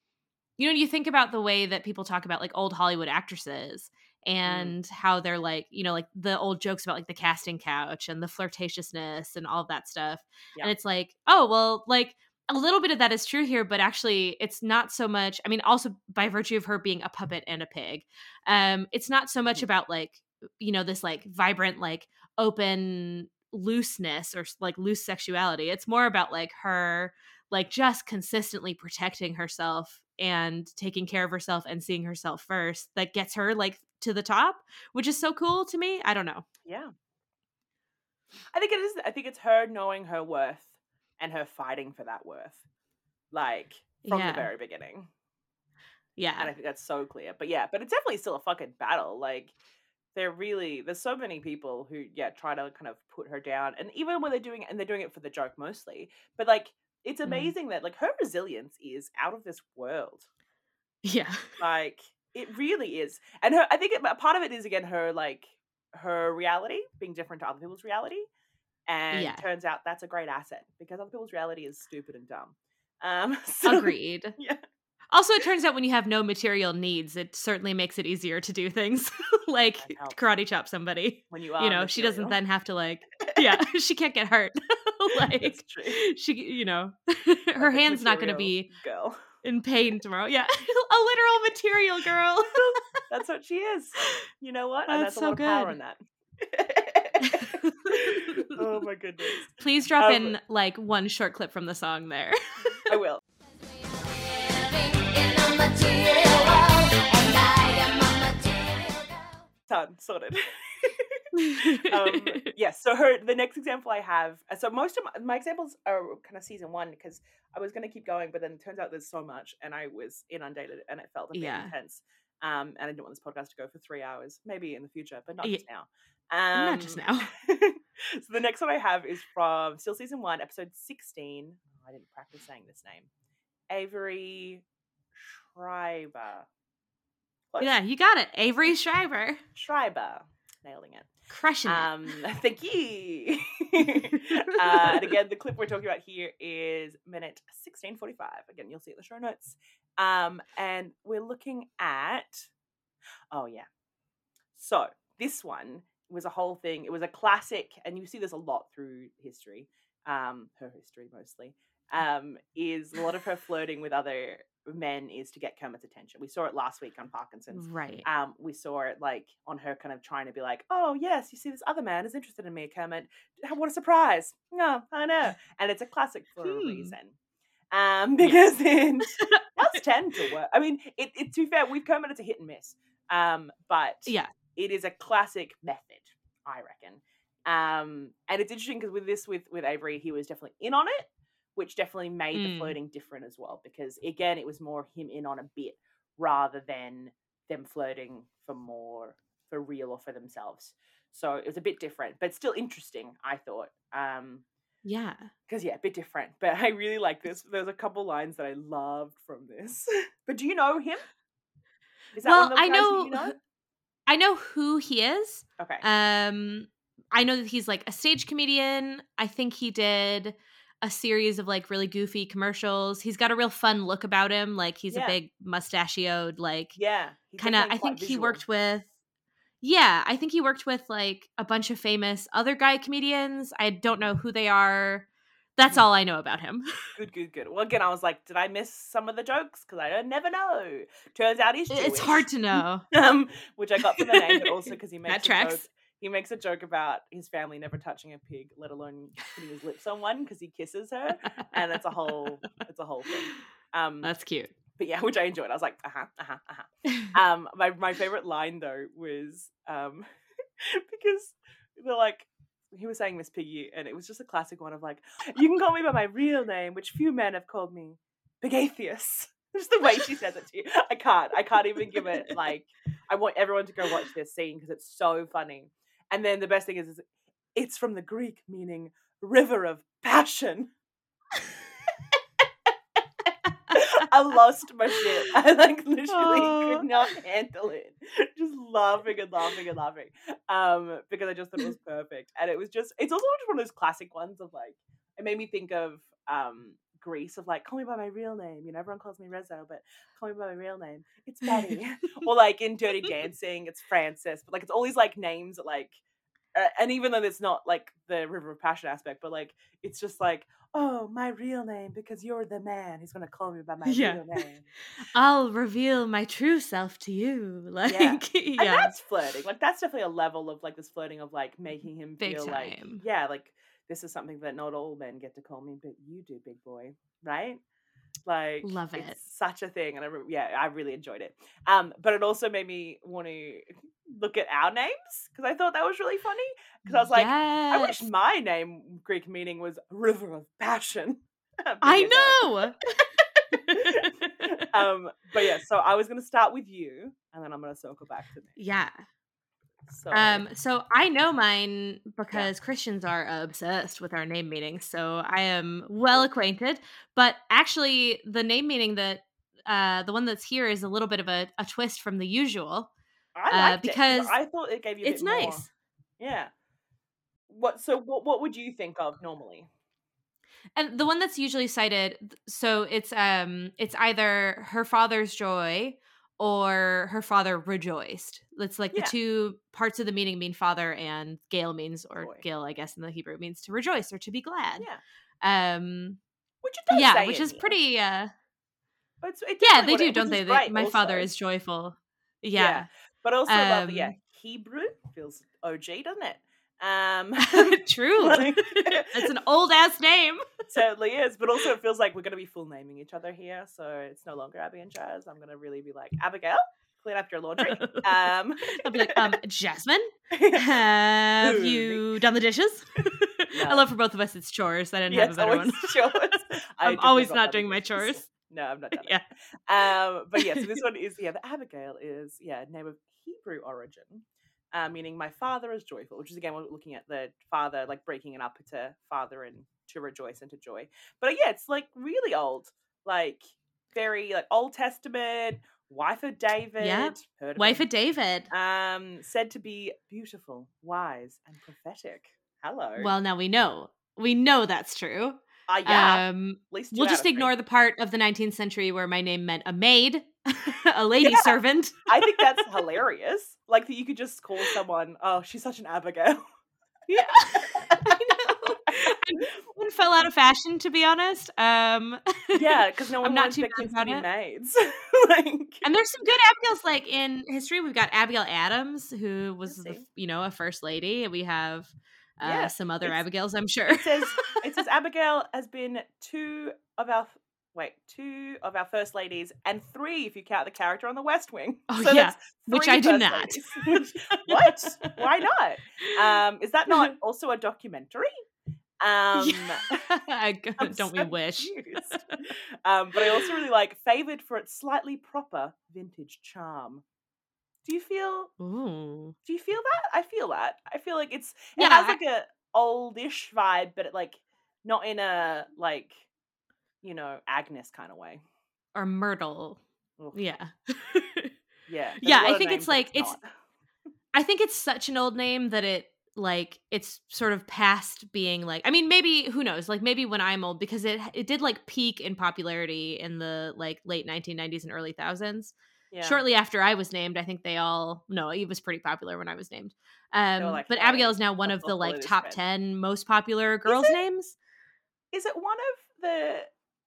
you know, you think about the way that people talk about like old Hollywood actresses and how they're like, you know, like the old jokes about like the casting couch and the flirtatiousness and all of that stuff. Yeah. And it's like, oh, well, like a little bit of that is true here, but actually it's not so much. I mean, also by virtue of her being a puppet and a pig, um, it's not so much Mhm. about like, you know, this like vibrant, like open looseness or like loose sexuality. It's more about like her like just consistently protecting herself and taking care of herself and seeing herself first that gets her like to the top, which is so cool to me. I don't know. Yeah. I think it is. I think it's her knowing her worth and her fighting for that worth, like from Yeah. the very beginning. Yeah. And I think that's so clear. But yeah, but it's definitely still a fucking battle. Like, they're really, there's so many people who, yeah, try to kind of put her down. And even when they're doing it, and they're doing it for the joke mostly, but like, it's amazing mm. that like her resilience is out of this world. Yeah. Like, it really is. And her, I think it, part of it is, again, her, like, her reality being different to other people's reality. And yeah. it turns out that's a great asset because other people's reality is stupid and dumb. Um, so, Agreed. Yeah. Also, it turns out when you have no material needs, it certainly makes it easier to do things like karate chop somebody. When you are, you know, material. She doesn't then have to like, yeah, she can't get hurt. Like, she, you know, her like hand's not going to be girl. in pain tomorrow. Yeah, a literal material girl. That's what she is. You know what? That's and that's so a lot of good. power in that. Oh my goodness. Please drop um, in like one short clip from the song there. I will. Done. Sorted. um, yes. Yeah, so her the next example I have. So most of my, my examples are kind of season one because I was going to keep going, but then it turns out there's so much, and I was inundated, and it felt a bit yeah. intense. Um, and I didn't want this podcast to go for three hours, maybe in the future, but not yeah. just now. Um, not just now. So the next one I have is from still season one, episode sixteen. Oh, I didn't practice saying this name. Avery Schreiber. Close. Yeah, you got it. Avery Schreiber. Schreiber. Nailing it. Crushing it. Um, thank you. uh, and again, the clip we're talking about here is minute sixteen forty-five. Again, you'll see it in the show notes. Um, and we're looking at, oh yeah. So this one was a whole thing. It was a classic, and you see this a lot through history, um, her history mostly, um, is a lot of her flirting with other men is to get Kermit's attention. We saw it last week on Parkinson's. Right. Um, we saw it like on her kind of trying to be like, oh yes, you see this other man is interested in me, Kermit. What a surprise. No, I know. And it's a classic for hmm. a reason. Um, because it does tend to work. I mean, it, it to be fair, with Kermit it's a hit and miss. Um, but yeah. it is a classic method, I reckon. Um, and it's interesting because with this, with, with Avery, he was definitely in on it, which definitely made mm. the flirting different as well. Because again, it was more him in on a bit rather than them flirting for more, for real or for themselves. So it was a bit different, but still interesting, I thought. Um, yeah. Because, yeah, a bit different. But I really like this. There's a couple lines that I loved from this. But do you know him? Is that well, one of those I guys know, that you know? I know who he is. Okay. Um, I know that he's like a stage comedian. I think he did a series of like really goofy commercials. He's got a real fun look about him. Like he's yeah. a big mustachioed, like yeah, kind of. I think visual. he worked with. Yeah, I think he worked with like a bunch of famous other guy comedians. I don't know who they are. That's all I know about him. Good, good, good. Well, again, I was like, did I miss some of the jokes? Because I never know. Turns out he's Jewish. It's hard to know. um, which I got from the name, but also because he makes that a tracks. joke. He makes a joke about his family never touching a pig, let alone putting his lips on one because he kisses her, and it's a whole, it's a whole thing. Um, That's cute. But yeah, which I enjoyed. I was like, uh huh, uh huh, uh huh. um, my my favorite line though was um, because they're like. He was saying Miss Piggy, and it was just a classic one of like, you can call me by my real name, which few men have called me, Pigatheus. Just the way she says it to you. I can't. I can't even give it, like, I want everyone to go watch this scene because it's so funny. And then the best thing is, is it's from the Greek meaning river of passion. I lost my shit. I like literally oh. could not handle it. Just laughing and laughing and laughing. Um, because I just thought it was perfect. And it was just, it's also just one of those classic ones of like, it made me think of um Grease of like, call me by my real name. You know, everyone calls me Rezo, but call me by my real name. It's Betty. Or like in Dirty Dancing, it's Frances. But like, it's all these like names that like, uh, and even though it's not like the River of Passion aspect, but like, it's just like, oh, my real name, because you're the man who's going to call me by my yeah. real name. I'll reveal my true self to you. Like, yeah. yeah. And that's flirting. Like, that's definitely a level of, like, this flirting of, like, making him big feel time. like, yeah, like, this is something that not all men get to call me, but you do, big boy. Right? Like, love it. It's such a thing. And I, re- yeah, I really enjoyed it. Um, but it also made me want to look at our names because I thought that was really funny. Because I was like, yes. I wish my name Greek meaning was River of Passion. I know. um, but yeah, so I was going to start with you, and then I'm going to circle back to me. Yeah. So, Um, so I know mine because yeah. Christians are obsessed with our name meanings, so I am well acquainted. But actually, the name meaning that uh, the one that's here is a little bit of a, a twist from the usual. I liked uh, because it, I thought it gave you a it's bit nice. More. Yeah. What? So what? What would you think of normally? And the one that's usually cited, so it's um, it's either her father's joy or her father rejoiced. It's like Yeah. the two parts of the meaning mean father, and Gale means, or Joy. Gale, I guess in the Hebrew, means to rejoice or to be glad. Yeah. Um, which it does yeah, say which in is here. pretty. Uh, but it's, it's yeah, they what do, it, don't they? they my also. father is joyful. Yeah. yeah. But also, um, love, yeah, Hebrew feels O G, doesn't it? Um, True. like, it's an old ass name. Certainly is, but also it feels like we're going to be full naming each other here, so it's no longer Abby and Jazz. I'm going to really be like, Abigail, clean up your laundry. Um, I'll be like, um, Jasmine, have you done the dishes? No. I love for both of us it's chores. I didn't yes, have a better one. Chores. I'm always not doing my chores. No, I'm not done yeah. it. Um, but yeah, so this one is, yeah, the Abigail is, yeah, name of Hebrew origin. Uh, meaning my father is joyful, which is again we're looking at the father, like breaking it up into father and to rejoice and to joy. But yeah, it's like really old, like very like Old Testament, wife of David. Yeah, heard of wife him. of David. Um, said to be beautiful, wise, and prophetic. Hello. Well, now we know. We know that's true. Uh, yeah. Um, At least we'll just ignore three. the part of the nineteenth century where my name meant a maid, a lady yeah. servant. I think that's hilarious. Like that you could just call someone, oh, she's such an Abigail. Yeah. I know. One fell out of fashion, to be honest. Um, yeah, because no one I'm not too kids bad to be it. maids. like, and there's some good Abigails. Like in history, we've got Abigail Adams, who was the, you know, a first lady. We have uh, yeah, some other Abigails, I'm sure. It says it says Abigail has been two of our wait two of our first ladies, and three if you count the character on the West Wing. Oh so yeah, which I do not. What? Why not? Um, is that not also a documentary? Um, yeah. Don't so we wish? um, but I also really like favored for its slightly proper vintage charm. Do you feel? Ooh. Do you feel that? I feel that. I feel like it's it yeah, has like a oldish vibe, but it, like not in a like you know Agnes kind of way or Myrtle. Ugh. Yeah. yeah. Yeah, I think it's like it's, it's. I think it's such an old name that it like it's sort of past being like. I mean, maybe who knows? Like maybe when I'm old, because it it did like peak in popularity in the like late nineteen nineties and early thousands. Yeah. Shortly after I was named, I think they all no, it was pretty popular when I was named. Um, like, but hey, Abigail is now one of the like top spread. ten most popular girls' is it, names. Is it one of the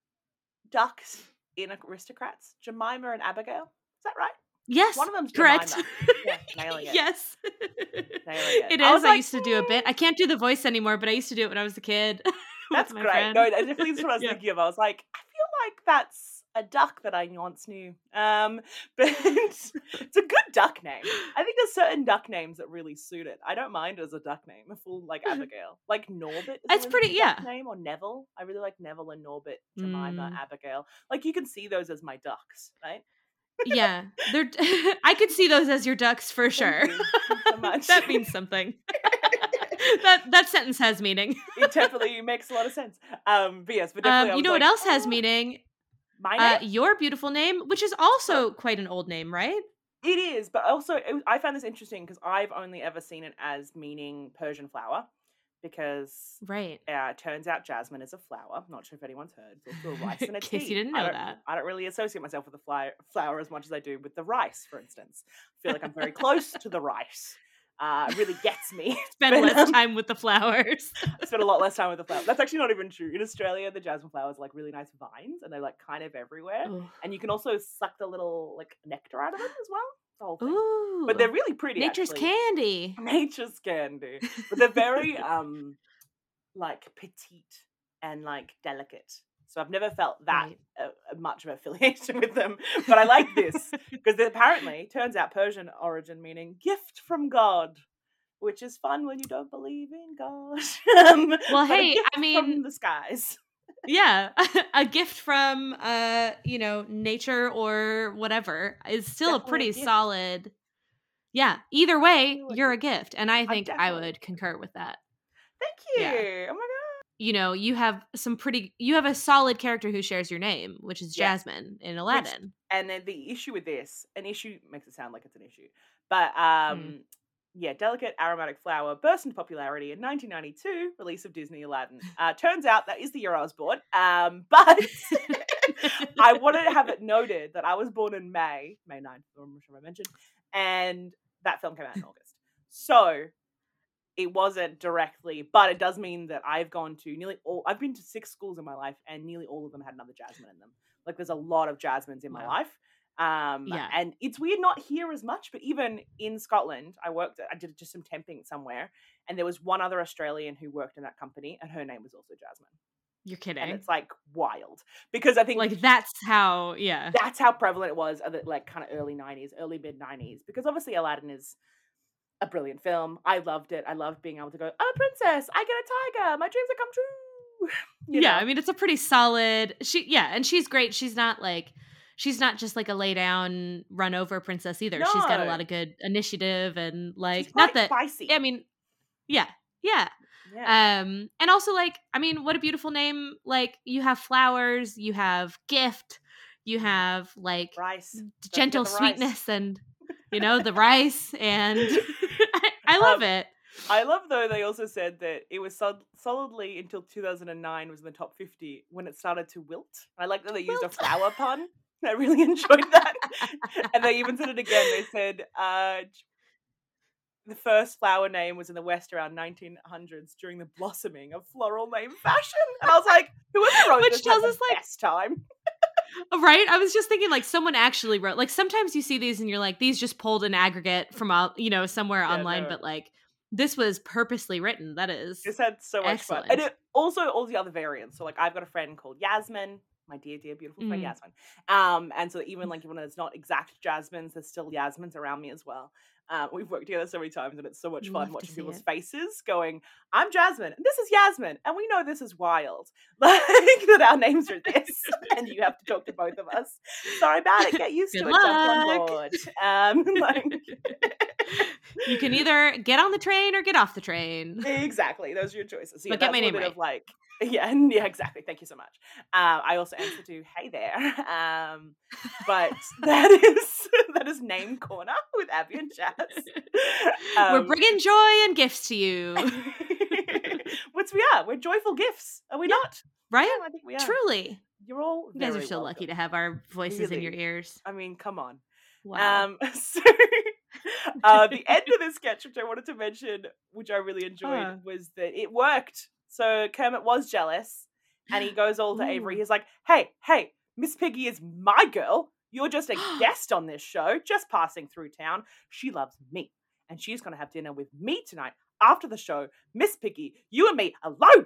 ducks in Aristocrats, Jemima and Abigail? Is that right? Yes, one of them's correct. Yeah, nailing it. Yes, nailing it. It is. I, I like, used to do a bit. I can't do the voice anymore, but I used to do it when I was a kid. That's great. Friend. No, I definitely that's what I was yeah. thinking of. I was like, I feel like that's a duck that I once knew. Um, but it's a good duck name. I think there's certain duck names that really suit it. I don't mind it as a duck name, a full like Abigail, like Norbert. That's pretty, yeah. Name or Neville. I really like Neville and Norbert, Jemima, mm. Abigail. Like you can see those as my ducks, right? Yeah, they're. I could see those as your ducks for sure. Thank you. Thank you so much. That means something. that that sentence has meaning. It definitely makes a lot of sense. Um, but yes, but definitely. Um, you know like, what else oh, has meaning? My name? Uh, your beautiful name, which is also quite an old name, right? It is, but also it, I found this interesting because I've only ever seen it as meaning Persian flower. Because right, uh, it turns out jasmine is a flower. Not sure if anyone's heard. It's also a rice and a In case tea. you didn't know I don't, that. I don't really associate myself with the fly, flower as much as I do with the rice, for instance. I feel like I'm very close to the rice. Uh, it really gets me. Spend but, less um, time with the flowers. I spend a lot less time with the flowers. That's actually not even true. In Australia, the jasmine flowers are like really nice vines, and they're like kind of everywhere. Ooh. And you can also suck the little like nectar out of them as well. The whole thing. Ooh, but they're really pretty. Nature's actually. candy. Nature's candy. But they're very um. like petite and like delicate, so I've never felt that right. uh, much of affiliation with them, but I like this because apparently turns out Persian origin meaning gift from God, which is fun when you don't believe in God. um, well hey I mean from the skies. Yeah, a gift from uh, you know, nature or whatever is still Definitely a a pretty gift. solid. Yeah, either way, Still a you're a gift. gift, and I I'm think I definitely a would gift. concur with that. Thank you. Yeah. Oh my god. You know, you have some pretty you have a solid character who shares your name, which is Yes. Jasmine in Which Aladdin. and then the issue with this, an issue makes it sound like it's an issue, but Mm. um, yeah, delicate aromatic flower burst into popularity in nineteen ninety-two, release of Disney Aladdin. Uh, turns out that is the year I was born. Um, but I wanted to have it noted that I was born in May, May ninth, I'm sure I mentioned, and that film came out in August. So it wasn't directly, but it does mean that I've gone to nearly all, I've been to six schools in my life, and nearly all of them had another Jasmine in them. Like, there's a lot of Jasmines in my Wow. life. Um, Yeah. and it's weird not here as much, but even in Scotland, I worked, I did just some temping somewhere, and there was one other Australian who worked in that company, and her name was also Jasmine. You're kidding. And it's like wild because I think like that's how, yeah. that's how prevalent it was at the, like kind of early nineties, early mid nineties, because obviously Aladdin is a brilliant film. I loved it. I loved being able to go, I'm a princess, I get a tiger, my dreams have come true. You yeah, know? I mean it's a pretty solid. She yeah, and she's great. She's not like she's not just like a lay down run over princess either. She's got a No. lot of good initiative and like She's not quite that spicy. I mean yeah. Yeah. Yeah. Um and also like I mean what a beautiful name. Like you have flowers, you have gift, you have like Rice. Don't gentle forget the rice. sweetness and you know the rice and I, I love Um, it. I love though they also said that it was sol- solidly until two thousand nine was in the top fifty when it started to wilt. I like that they used Wilt. a flower pun. I really enjoyed that. And they even said it again. They said uh, the first flower name was in the West around nineteen hundreds during the blossoming of floral name fashion. And I was like, whoever wrote Which this tells had us, the like- best time. Right? I was just thinking like someone actually wrote like sometimes you see these and you're like these just pulled an aggregate from uh, you know somewhere Yeah, online no. but like this was purposely written. That is Just had so much excellent. fun. And it, also all the other variants. So like I've got a friend called Yasmin, my dear, dear, beautiful friend Mm. Yasmin. Um, and so even like when it's not exact Jasmines, there's still Yasmins around me as well. Um, we've worked together so many times and it's so much fun Love to watching see people's it. faces going, I'm Jasmine, and this is Yasmin, and we know this is wild. Like that our names are this, and you have to talk to both of us. Sorry about it, get used Good to it, jump on luck. board. Um, like You can either get on the train or get off the train. Exactly, those are your choices. So, yeah, But get that's my a little name bit of like, yeah, and yeah, exactly. Thank you so much. Um, I also answer to "Hey there," um, but that is that is name corner with Abby and Jazz. We're Um, bringing joy and gifts to you, which we are. We're joyful gifts, are we Yeah, not? right? Yeah, I think we are. Truly. You're all. You guys are very so welcome. lucky to have our voices in your Really. ears. I mean, come on. Wow. Um, so uh, the end of this sketch, which I wanted to mention, which I really enjoyed, Uh. was that it worked. So Kermit was jealous, and he goes all to Avery. Ooh. He's like, "Hey, hey, Miss Piggy is my girl. You're just a guest on this show, just passing through town. She loves me, and she's gonna have dinner with me tonight after the show. Miss Piggy, you and me alone."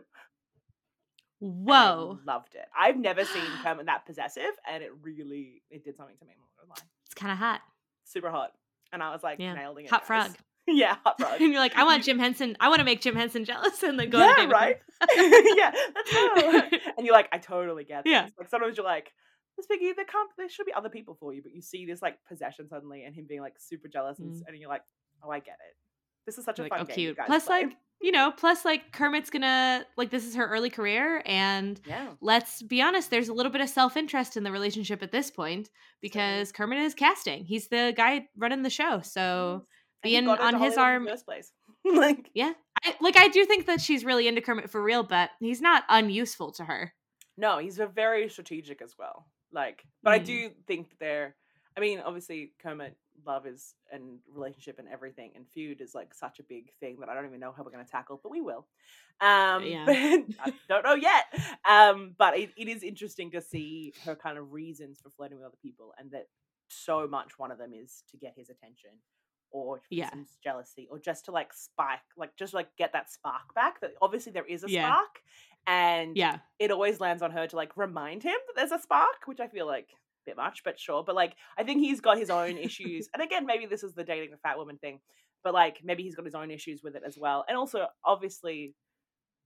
And I Whoa. loved it. I've never seen Kermit that possessive, and it really it did something to me. I'm not gonna lie. It's kind of hot. Super hot. And I was like, Yeah. nailing it. Hot guys. frog. Yeah, hot frog. And you're like, I want Jim Henson. I want to make Jim Henson jealous and then go Yeah, on a date with right? him. Yeah, let's go. And you're like, I totally get this. Yeah. Like sometimes you're like, Miss Piggy, there can't there should be other people for you, but you see this like possession suddenly and him being like super jealous and, Mm. and you're like, oh, I get it. This is such a You're fun like, oh, game. you cute. guys Plus, play. like, you know, plus, like, Kermit's gonna, like, this is her early career. And yeah. let's be honest, there's a little bit of self interest in the relationship at this point because Kermit is casting. He's the guy running the show. So, And he being got her on to his Hollywood arm. in the first place. Like, Yeah. I, like, I do think that she's really into Kermit for real, but he's not unuseful to her. no, he's a very strategic as well. Like, but I Mm. do think they're. I mean, obviously, Kermit love is and relationship and everything, and feud is like such a big thing that I don't even know how we're going to tackle, but we will. Um, Yeah. but I don't know yet. Um, but it, it is interesting to see her kind of reasons for flirting with other people, and that so much one of them is to get his attention, or for Yeah. some jealousy, or just to like spike, like just like get that spark back. That obviously there is a Yeah. spark, and Yeah. it always lands on her to like remind him that there's a spark, which I feel like a bit much, but sure. But like, I think he's got his own issues. And again, maybe this is the dating the fat woman thing, but like maybe he's got his own issues with it as well. And also, obviously,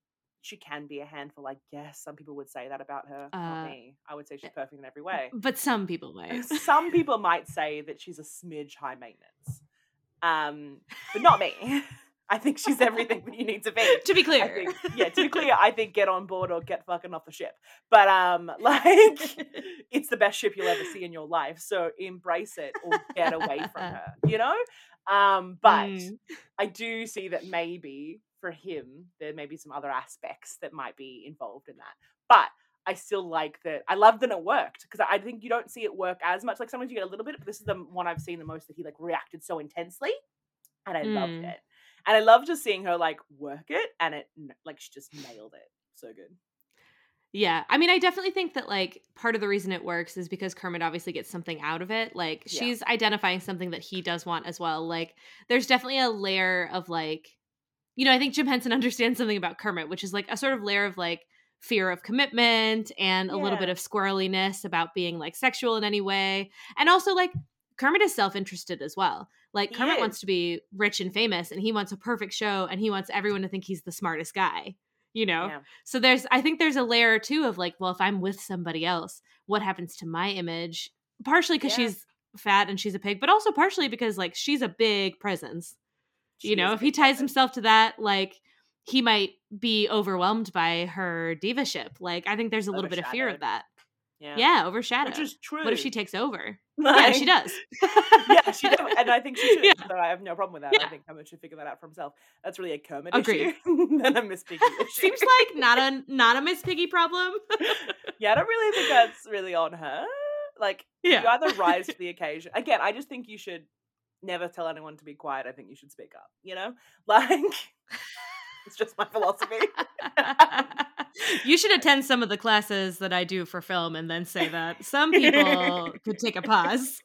she can be a handful, I guess. Some people would say that about her, Uh, not me. I would say she's perfect in every way. But some people might. Some people might say that she's a smidge high maintenance. Um, but not me. I think she's everything that you need to be. To be clear. I think, yeah, to be clear, I think get on board or get fucking off the ship. But um, like, it's the best ship you'll ever see in your life. So embrace it or get away from her, you know? Um, but Mm. I do see that maybe for him, there may be some other aspects that might be involved in that. But I still like that. I love that it worked because I think you don't see it work as much. Like sometimes you get a little bit, but this is the one I've seen the most that he like reacted so intensely, and I loved Mm. it. And I love just seeing her like work it, and it like she just nailed it. So good. Yeah. I mean, I definitely think that like part of the reason it works is because Kermit obviously gets something out of it. Like Yeah. she's identifying something that he does want as well. Like there's definitely a layer of like, you know, I think Jim Henson understands something about Kermit, which is like a sort of layer of like fear of commitment and a little bit Yeah. of squirreliness about being like sexual in any way. And also like Kermit is self-interested as well. Like He Kermit is. wants to be rich and famous and he wants a perfect show and he wants everyone to think he's the smartest guy, you know? Yeah. So there's, I think there's a layer or two of like, well, if I'm with somebody else, what happens to my image? Partially because Yeah. she's fat and she's a pig, but also partially because like she's a big presence. She You know, is a if he big ties presence. himself to that, like he might be overwhelmed by her divaship. Like I think there's a little bit of fear of Overshadowed. that. Yeah. Yeah, overshadowed. Which is true. What if she takes over? Like, Yeah, she does. yeah, she does. And I think she should. Yeah. So I have no problem with that. I Yeah. think Kermit should figure that out for himself. That's really a Kermit Agreed. issue than a Miss Piggy issue. Seems like not a not a Miss Piggy problem. Yeah, I don't really think that's really on her. Like, Yeah. you either rise to the occasion. Again, I just think you should never tell anyone to be quiet. I think you should speak up, you know? Like, it's just my philosophy. You should attend some of the classes that I do for film and then say that some people could take a pause.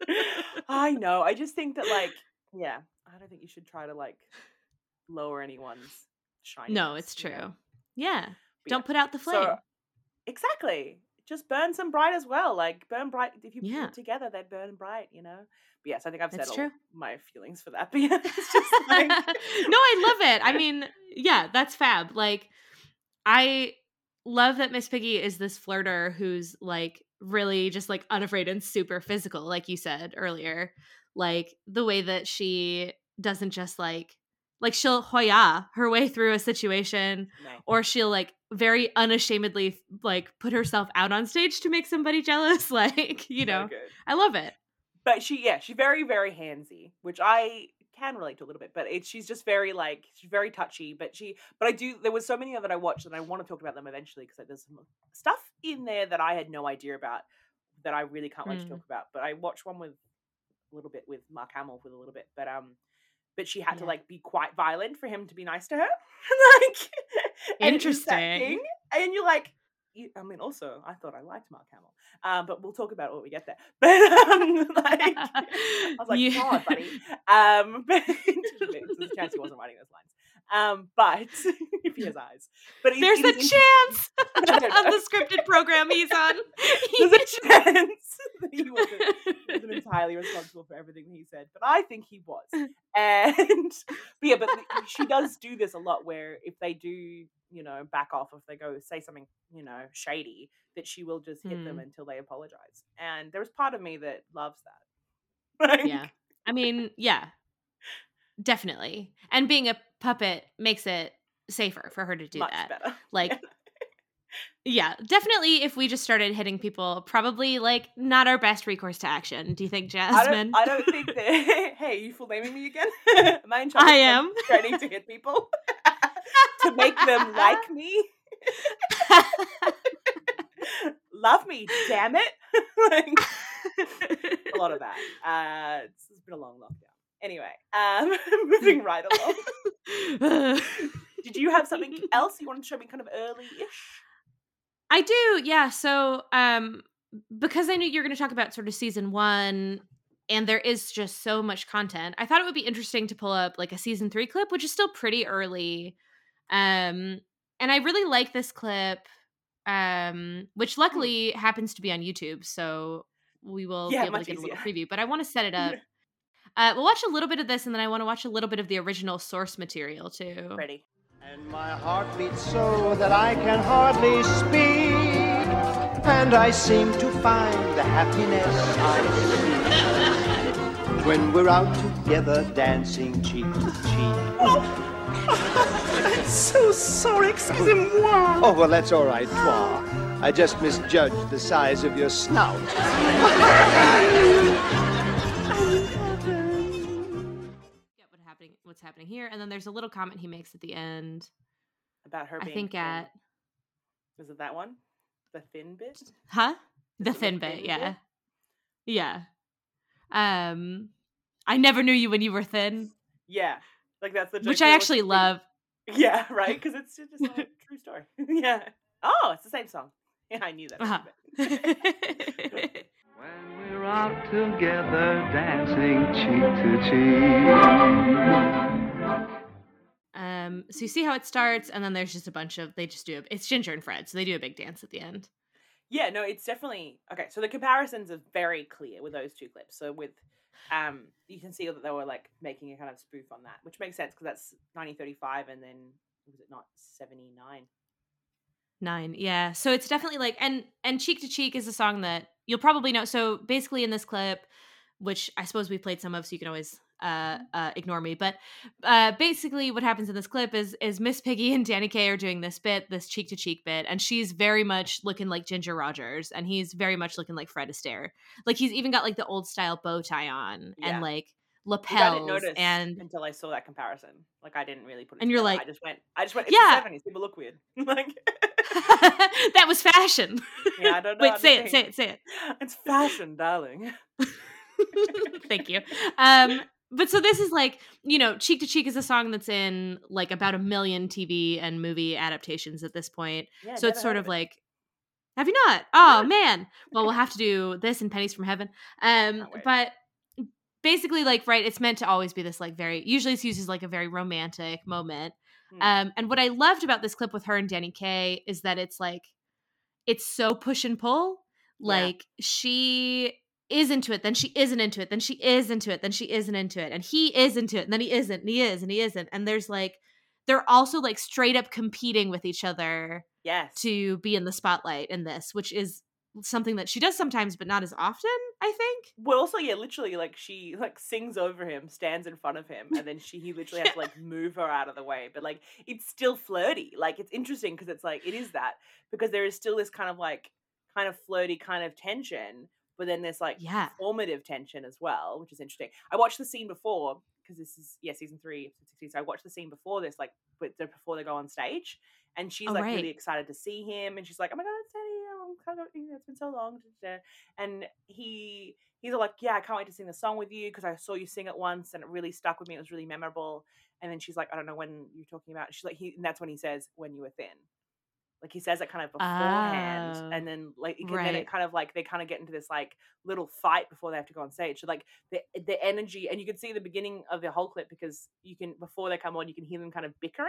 I know. I just think that, like, yeah, I don't think you should try to, like, lower anyone's shyness. No, it's you know? true. Yeah. But Don't yeah. put out the flame. So, exactly. Just burn some bright as well. Like, burn bright. If you put Yeah. them together, they burn bright, you know? But yes, I think I've said That's all true. my feelings for that. But yeah, it's just like... No, I love it. I mean, yeah, that's fab. Like, I love that Miss Piggy is this flirter who's like really just like unafraid and super physical, like you said earlier. Like the way that she doesn't just like like she'll Hoya her way through a situation, No. or she'll like very unashamedly like put herself out on stage to make somebody jealous. Like, you So know, good. I love it. But she, yeah, she's very, very handsy, which I can relate to a little bit. But it, she's just very like she's very touchy. But she, but I do. There was so many that I watched, and I want to talk about them eventually because there's some stuff in there that I had no idea about that I really can't wait to Mm. talk about. But I watched one with a little bit with Mark Hamill with a little bit, but um, but she had to Yeah. like be quite violent for him to be nice to her. Like, and it's just that Interesting. thing. And you're like. You, I mean, also, I thought I liked Mark Hamill, um, but we'll talk about it when we get there. But um, like, I was like, You- God, buddy. Um, but there's a chance he wasn't writing those lines. Um, but if he has eyes, but it, There's it a is chance I don't on know. the scripted program he's on. There's a chance that he wasn't, wasn't entirely responsible for everything he said, but I think he was. And but yeah, but she does do this a lot, where if they do, you know, back off, if they go say something, you know, shady, that she will just hit them Mm. until they apologize. And there's part of me that loves that. Like, Yeah. I mean, yeah. Definitely. And being a puppet makes it safer for her to do much that. better. Like, yeah, definitely if we just started hitting people, probably like not our best recourse to action. Do you think, I Jasmine? don't. I don't think that. Hey, you full naming me again? Am I in charge? I of, am. like, training to hit people to make them like me. Love me, damn it. Like, a lot of that. Uh, it's, it's been a long lockdown. Anyway, um, moving right along. Did you have something else you wanted to show me kind of early-ish? I do, yeah. So, um, because I knew you were going to talk about sort of season one, and there is just so much content, I thought it would be interesting to pull up like a season three clip, which is still pretty early. Um, and I really like this clip, um, which luckily happens to be on YouTube, so we will Yeah, be able to much get a little easier. preview. But I want to set it up. Uh, we'll watch a little bit of this, and then I want to watch a little bit of the original source material too. Ready. And my heart beats so that I can hardly speak, and I seem to find the happiness I seek when we're out together dancing cheek to cheek. I'm so sorry, excusez-moi. Oh, well, that's all right, toi. I just misjudged the size of your snout. Get what happening what's happening here, and then there's a little comment he makes at the end About her I being think thin. at Was it that one? The thin bit? huh the it the thin bit thin yeah bit? yeah um I never knew you when you were thin, Yeah. Like that's the joke which we I always actually do. love. Yeah, right? Because it's just a true story. Yeah. Oh, it's the same song. Yeah, I knew that. Uh-huh. When we're out together dancing cheek to cheek. Um, so you see how it starts, and then there's just a bunch of they just do a, it's Ginger and Fred, so they do a big dance at the end. Yeah, no, it's definitely okay. So the comparisons are very clear with those two clips. So with, um, you can see that they were like making a kind of spoof on that, which makes sense because that's nineteen thirty-five, and then was it not seventy-nine? Nine, yeah. So it's definitely like, and and Cheek to Cheek is a song that you'll probably know. So basically, in this clip, which I suppose we played some of, so you can always uh, uh, ignore me. But uh, basically, what happens in this clip is is Miss Piggy and Danny Kaye are doing this bit, this cheek to cheek bit, and she's very much looking like Ginger Rogers, and he's very much looking like Fred Astaire. Like he's even got like the old style bow tie on, Yeah. and like Which I didn't lapels, notice and until I saw that comparison. Like I didn't really put it And you're together. like, I just went, I just went, it's yeah. the seventies. People look weird. Like, that was fashion. yeah, I don't know. Wait, how to say it, say think. it, say it. It's fashion, darling. Thank you. Um, but so this is like, you know, Cheek to Cheek is a song that's in like about a million T V and movie adaptations at this point. Yeah, So it's never sort heard of it. like, have you not? Oh man. Well, we'll have to do this in Pennies from Heaven. Um, Can't wait. but basically, like, right, it's meant to always be this like very, usually it's used as like a very romantic moment. Hmm. Um, and what I loved about this clip with her and Danny Kaye is that it's like, it's so push and pull. Yeah. Like she is into it, then she isn't into it, then she is into it, then she isn't into it, and he is into it, and then he isn't, and he is, and he isn't. And there's like, they're also like straight up competing with each other Yes. to be in the spotlight in this, which is something that she does sometimes, but not as often, I think. Well, also, yeah, literally, like she like sings over him, stands in front of him, and then she he literally has to like move her out of the way. But like, it's still flirty. Like, it's interesting because it's like it is that because there is still this kind of like kind of flirty kind of tension, but then there's like Yeah. formative tension as well, which is interesting. I watched the scene before because this is yeah season three, episode sixteen. So I watched the scene before this, like but the- before they go on stage, and she's Oh, like right. really excited to see him, and she's like, "Oh my god, it's Teddy! I'm kind of, you know, it's been so long." And he he's all like, "Yeah, I can't wait to sing the song with you because I saw you sing it once and it really stuck with me. It was really memorable." And then she's like, "I don't know when you're talking about." She's like, "He," and that's when he says, "When you were thin." Like he says it kind of beforehand, Oh, and then like and then right. it kind of like they kind of get into this like little fight before they have to go on stage. So like the the energy, and you can see the beginning of the whole clip because you can before they come on, you can hear them kind of bickering.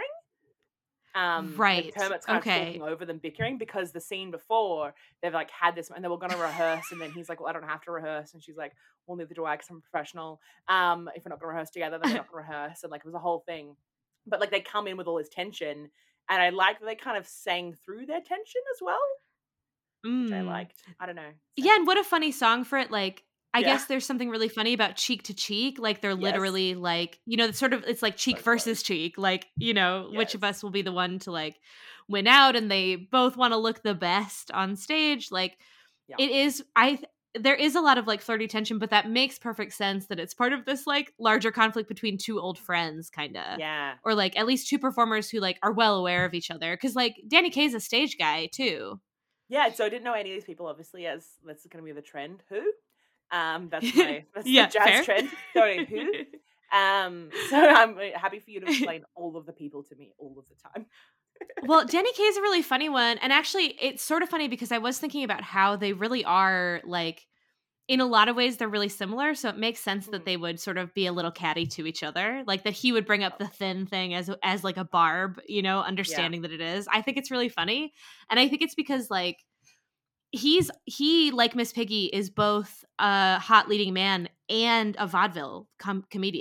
Um, like Right. Kermit's kind Okay. of talking over them bickering because the scene before they've like had this and they were going to rehearse, and then he's like, "Well, I don't have to rehearse," and she's like, "Well, neither do I because I'm a professional. Um, if we're not going to rehearse together, then we're not going to rehearse," and like it was a whole thing. But like they come in with all this tension, and I like that they kind of sang through their tension as well, which I Mm. liked. I don't know. So- Yeah, and what a funny song for it. Like, I Yeah. guess there's something really funny about cheek to cheek. Like, they're Yes. literally like, you know, it's sort of, it's like cheek So versus cheek. Like, you know, which of Yes. us will be the one to like win out? And they both want to look the best on stage. Like, Yeah. it is, I, th- there is a lot of like flirty tension, but that makes perfect sense that it's part of this like larger conflict between two old friends, kind of. Yeah. Or like at least two performers who like are well aware of each other. Cause like Danny Kaye's a stage guy too. Yeah, so I didn't know any of these people, obviously, as that's going to be the trend. Who? Um, that's my that's Yeah, the jazz fair. trend. Sorry, who? Um, so I'm happy for you to explain all of the people to me all of the time. Well, Danny Kaye is a really funny one. And actually, it's sort of funny because I was thinking about how they really are like, in a lot of ways, they're really similar. So it makes sense that Mm. they would sort of be a little catty to each other. Like that he would bring up the thin thing as as like a barb, you know, understanding that it is. I think it's really funny. And I think it's because like he's he like Miss Piggy is both a hot leading man and a vaudeville com- comedian.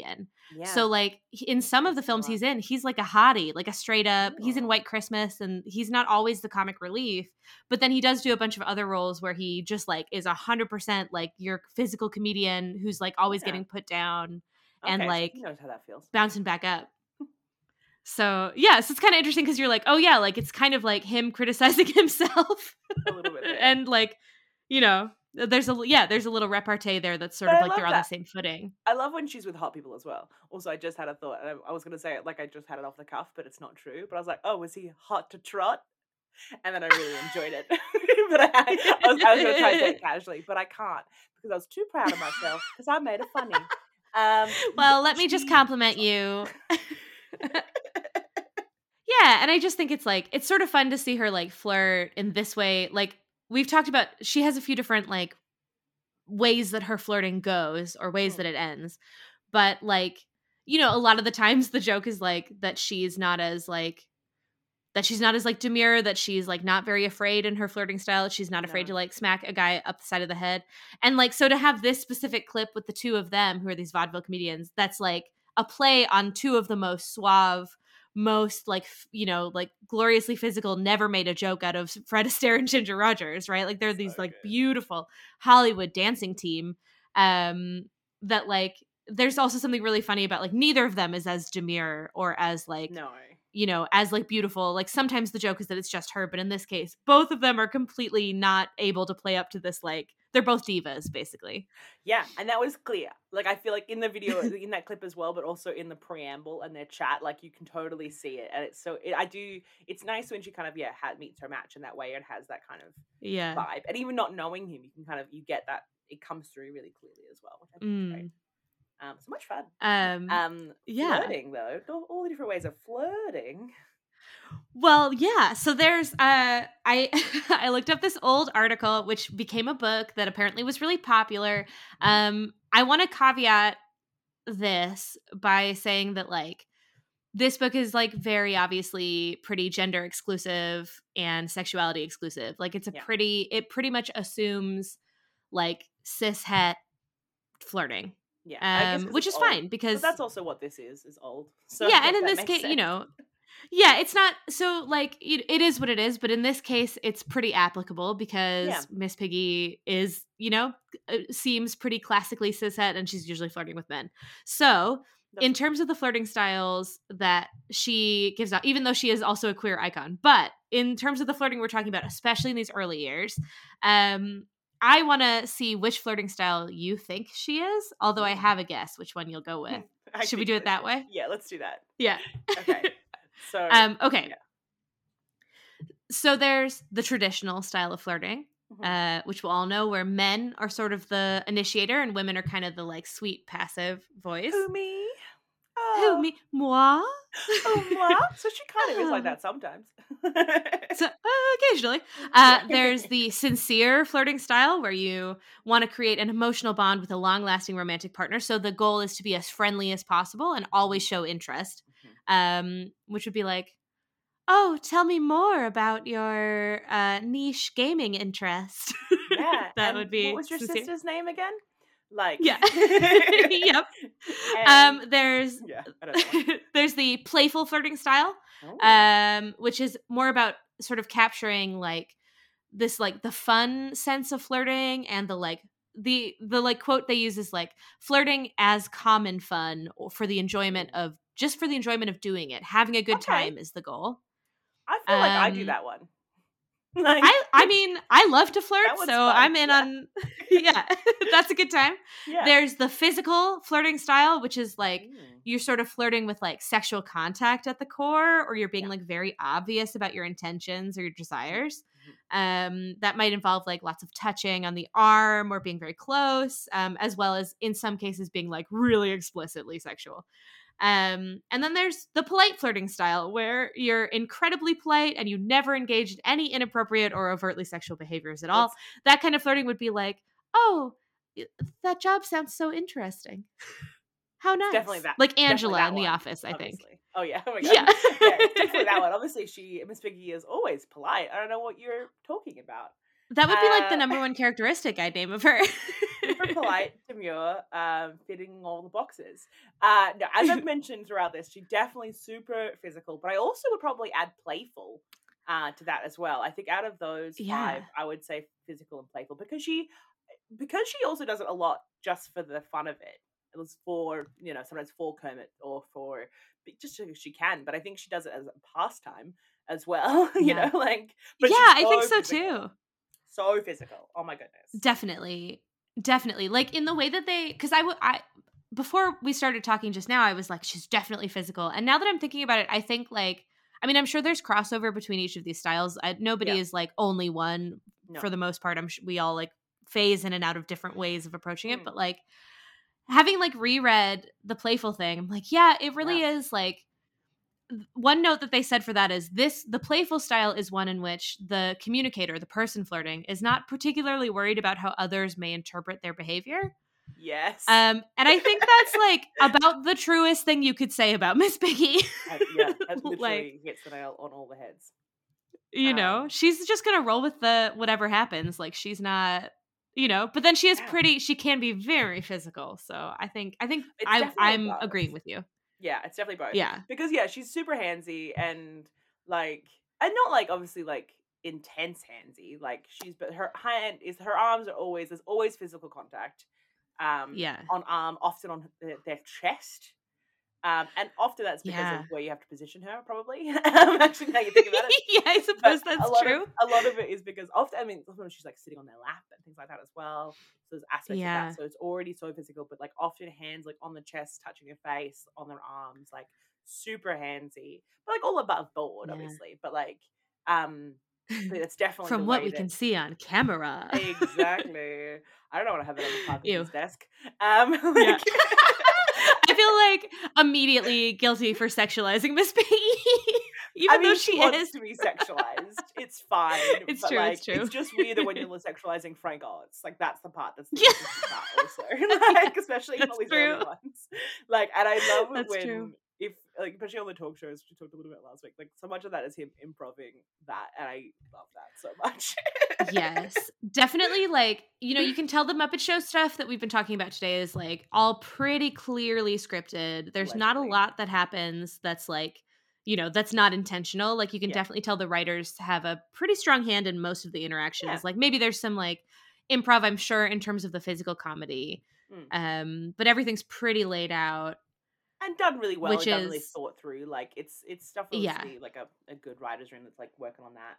Yeah. So like in some of the That's a films lot. he's in, he's like a hottie, like a straight up, he's in Oh. White Christmas, and he's not always the comic relief, but then he does do a bunch of other roles where he just like is a hundred percent like your physical comedian who's like always Yeah. getting put down Okay, and so like he knows how that feels. bouncing back up. So yeah, so it's kind of interesting because you're like, oh yeah, like it's kind of like him criticizing himself A little bit there. and like, you know, there's a yeah, there's a little repartee there that's sort But of I like love they're on that. the same footing. I love when she's with hot people as well. Also, I just had a thought, and I, I was going to say it like I just had it off the cuff, but it's not true. But I was like, oh, was he hot to trot? And then I really enjoyed it. But I, I was, I was going to try to say it casually, but I can't because I was too proud of myself because I made it funny. Um, Well, but let me just she- compliment you. Yeah, and I just think it's like it's sort of fun to see her like flirt in this way. Like we've talked about, she has a few different like ways that her flirting goes or ways Mm. that it ends. But like, you know, a lot of the times the joke is like that she's not as like that she's not as like demure, that she's like not very afraid in her flirting style. She's not afraid No. to like smack a guy up the side of the head. And like so to have this specific clip with the two of them who are these vaudeville comedians, that's like a play on two of the most suave, most like f- you know, like gloriously physical, never made a joke out of Fred Astaire and Ginger Rogers, right? Like they're these So like good. beautiful Hollywood dancing team. Um that like there's also something really funny about like neither of them is as demure or as like No. you know, as like beautiful. Like sometimes the joke is that it's just her, but in this case, both of them are completely not able to play up to this. Like they're both divas, basically. Yeah, and that was clear. Like I feel like in the video, in that clip as well, but also in the preamble and their chat, like you can totally see it. And it's so it, I do. It's nice when she kind of yeah ha- meets her match in that way and has that kind of Yeah. vibe. And even not knowing him, you can kind of you get that it comes through really clearly as well, which I think is great. Mm. Um, so much fun. Um, Um, yeah. flirting though, all, all the different ways of flirting. Well, yeah. So there's uh I I looked up this old article which became a book that apparently was really popular. Um I want to caveat this by saying that like this book is like very obviously pretty gender exclusive and sexuality exclusive. Like it's a Yeah. pretty it pretty much assumes like cis het flirting. Yeah, I guess Um 'cause which it's is old. fine because But that's also what this is is old. So yeah, I and guess in that this makes case, you sense. know, yeah, it's not so like it, it is what it is, but in this case, it's pretty applicable because Yeah. Miss Piggy is, you know, uh, seems pretty classically cishet, and she's usually flirting with men. So, That's in what- terms of the flirting styles that she gives out, even though she is also a queer icon, but in terms of the flirting we're talking about, especially in these early years, um, I want to see which flirting style you think she is. Although I have a guess which one you'll go with. I Should we think do so it that too. way? Yeah, let's do that. Yeah. Okay. So um. Okay. yeah. So there's the traditional style of flirting, Mhm. uh, which we'll all know, where men are sort of the initiator and women are kind of the like sweet passive voice. Who me? Who me? Moi? Oh, moi? So she kind of is like Oh. that sometimes. So uh, occasionally, uh, Yeah. there's the sincere flirting style where you want to create an emotional bond with a long-lasting romantic partner. So the goal is to be as friendly as possible and always show interest, um, which would be like, "Oh, tell me more about your uh, niche gaming interest." Yeah, that and would be What was your sincere. sister's name again? Like Yeah. Yep. And- Um, there's yeah, I don't know. there's the playful flirting style, Oh. um, which is more about sort of capturing like this like the fun sense of flirting and the like the the like quote they use is like flirting as common fun or for the enjoyment of just for the enjoyment of doing it. Having a good Okay. time is the goal. I feel like I do um, that one. Like, I I mean I love to flirt, That so one's fun, I'm in yeah. on yeah, that's a good time. yeah. There's the physical flirting style, which is like Mm. you're sort of flirting with like sexual contact at the core, or you're being Yeah. like very obvious about your intentions or your desires. Um, that might involve like lots of touching on the arm or being very close, um, as well as in some cases being like really explicitly sexual. Um, and then there's the polite flirting style where you're incredibly polite and you never engage in any inappropriate or overtly sexual behaviors at all. Let's- That kind of flirting would be like, oh, y- that job sounds so interesting. How nice. definitely that- Like definitely Angela that in The one, Office, I think. obviously. Oh yeah. Oh my god. Yeah. yeah, it's definitely that one. Obviously, she Miss Piggy is always polite. I don't know what you're talking about. That would be like the Uh, number one characteristic I'd name of her. super polite, demure, um, fitting all the boxes. Uh, no, as I've mentioned throughout this, she definitely super physical, but I also would probably add playful uh, to that as well. I think out of those Yeah. five, I would say physical and playful because she, because she also does it a lot just for the fun of it. It was for, you know, sometimes for Kermit or for just because she can, but I think she does it as a pastime as well. you Yeah. know, like but Yeah, she's I think so physical. too. So physical. Oh my goodness. Definitely. Definitely. Like in the way that they, because I would, I, before we started talking just now, I was like, she's definitely physical. And now that I'm thinking about it, I think like, I mean, I'm sure there's crossover between each of these styles. I, nobody Yeah. is like only one No. for the most part. I'm sure we all like phase in and out of different ways of approaching it. Mm. But like having like reread the playful thing, I'm like, yeah, it really Yeah. is like, one note that they said for that is this, the playful style is one in which the communicator, the person flirting, is not particularly worried about how others may interpret their behavior. Yes. Um, and I think that's like about the truest thing you could say about Miss Piggy. Uh, yeah, that literally like, hits the nail on all the heads. you Um, know, she's just gonna roll with the whatever happens. Like she's not, you know, but then she is Yeah. pretty, she can be very physical. So I think, I think It's I, definitely I'm both. agreeing with you. Yeah, it's definitely both. Yeah. Because yeah, she's super handsy and like, and not like obviously like intense handsy. Like she's, but her hand is, her arms are always, there's always physical contact. Um, Yeah. On arm, often on their, their chest. Um, and often that's because Yeah. of where you have to position her, probably. um, actually, now you think about it. yeah, I suppose But that's a lot true. Of, a lot of it is because often, I mean, sometimes she's like sitting on their lap and things like that as well. So there's aspects Yeah. of that. So it's already so physical, but like often hands like on the chest, touching her face, on their arms, like super handsy, but like all above board, Yeah. obviously. But like, um, but it's definitely From the what way we that, can see on camera. exactly. I don't know what I have it on the Parkinson's Ew. desk. Um, like, Yeah. I feel like immediately guilty for sexualizing Miss Piggy. Even I mean, though she, she wants is. to be sexualized. It's fine. It's but true, Like, it's true. It's just weirder when you're sexualizing Frank Oz. Like that's the part that's the Yeah. interesting part also. Like especially in That's all these true. early ones. Like, and I love it That's when true. if like especially on the talk shows we talked a little bit last week. Like so much of that is him improving that, and I love that so much. Yes, definitely. Like, you know, you can tell the Muppet Show stuff that we've been talking about today is like all pretty clearly scripted. There's not a Allegedly. lot that happens that's like, you know, that's not intentional. Like, you can Yeah. definitely tell the writers have a pretty strong hand in most of the interactions. Yeah. Like, maybe there's some like improv, I'm sure, in terms of the physical comedy. Mm. Um, but everything's pretty laid out. And done really well, Which and done really is- thought through. Like it's it's stuff Yeah. obviously like a, a good writer's room that's like working on that.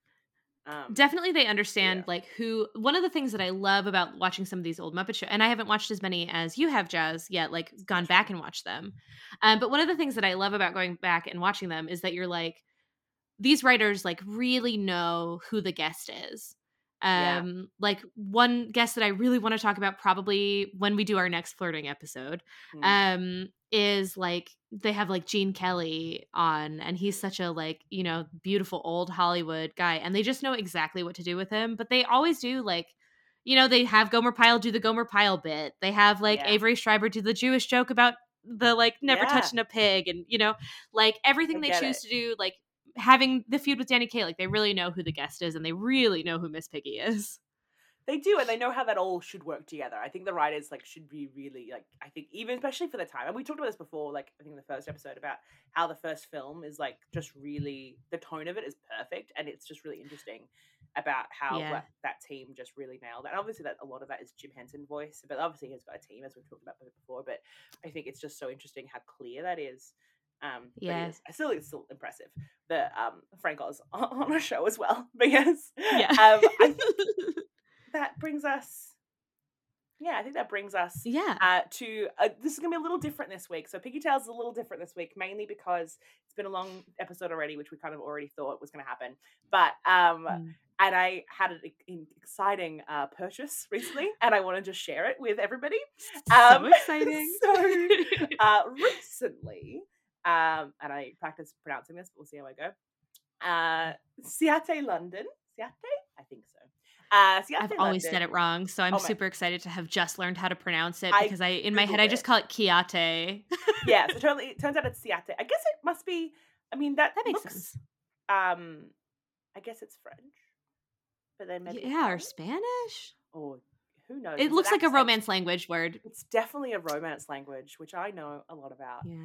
Um, Definitely they understand yeah. like who, one of the things that I love about watching some of these old Muppet Show, and I haven't watched as many as you have, Jazz, yet, like gone back and watched them. Um, but one of the things that I love about going back and watching them is that you're like, these writers like really know who the guest is. Yeah. Um, like one guest that I really want to talk about probably when we do our next flirting episode, mm. um, is like they have like Gene Kelly on, and he's such a like, you know, beautiful old Hollywood guy, and they just know exactly what to do with him. But they always do like, you know, they have Gomer Pyle do the Gomer Pyle bit. They have like Yeah. Avery Schreiber do the Jewish joke about the like never Yeah. touching a pig, and you know, like everything I they get choose it. to do, like having the feud with Danny Kaye, like they really know who the guest is, and they really know who Miss Piggy is. They do, and they know how that all should work together. I think the writers like should be really like I think even especially for the time. And we talked about this before, like I think in the first episode about how the first film is like just really the tone of it is perfect, and it's just really interesting about how Yeah. what, that team just really nailed it. And obviously that a lot of that is Jim Henson voice, but obviously he's got a team as we've talked about before. But I think it's just so interesting how clear that is. Um, but Yeah. it is, I still it's still impressive. The um Frank Oz on, on a show as well, but yes, Yeah. Um, I think that brings us. Yeah, I think that brings us yeah. uh, to uh, this is gonna be a little different this week. So Piggy Tales is a little different this week, mainly because it's been a long episode already, which we kind of already thought was gonna happen. But um, Mm. and I had an e- exciting uh, purchase recently, and I want to just share it with everybody. So Um, exciting. so uh, recently, um, and I practice pronouncing this, but we'll see how I go. Uh, Siate London, Siate, I think so. Uh, Siate I've always London. said it wrong, so I'm Oh my- super excited to have just learned how to pronounce it I because I, in my head, Googled I just it. call it Kiate. Yeah, so totally. It turns out it's Siate. I guess it must be. I mean, that That makes looks, sense. Um, I guess it's French, but then maybe Yeah, or Italian? Spanish. or who knows? It Is looks like a accent? romance language word. It's definitely a romance language, which I know a lot about. Yeah.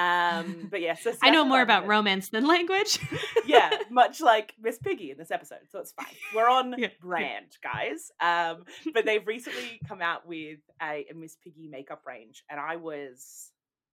Um, but yeah, so I know Seattle more about London- romance than language. yeah, much like Miss Piggy in this episode, so it's fine. We're on Yeah. brand, guys. Um, but they've recently come out with a, a Miss Piggy makeup range, and I was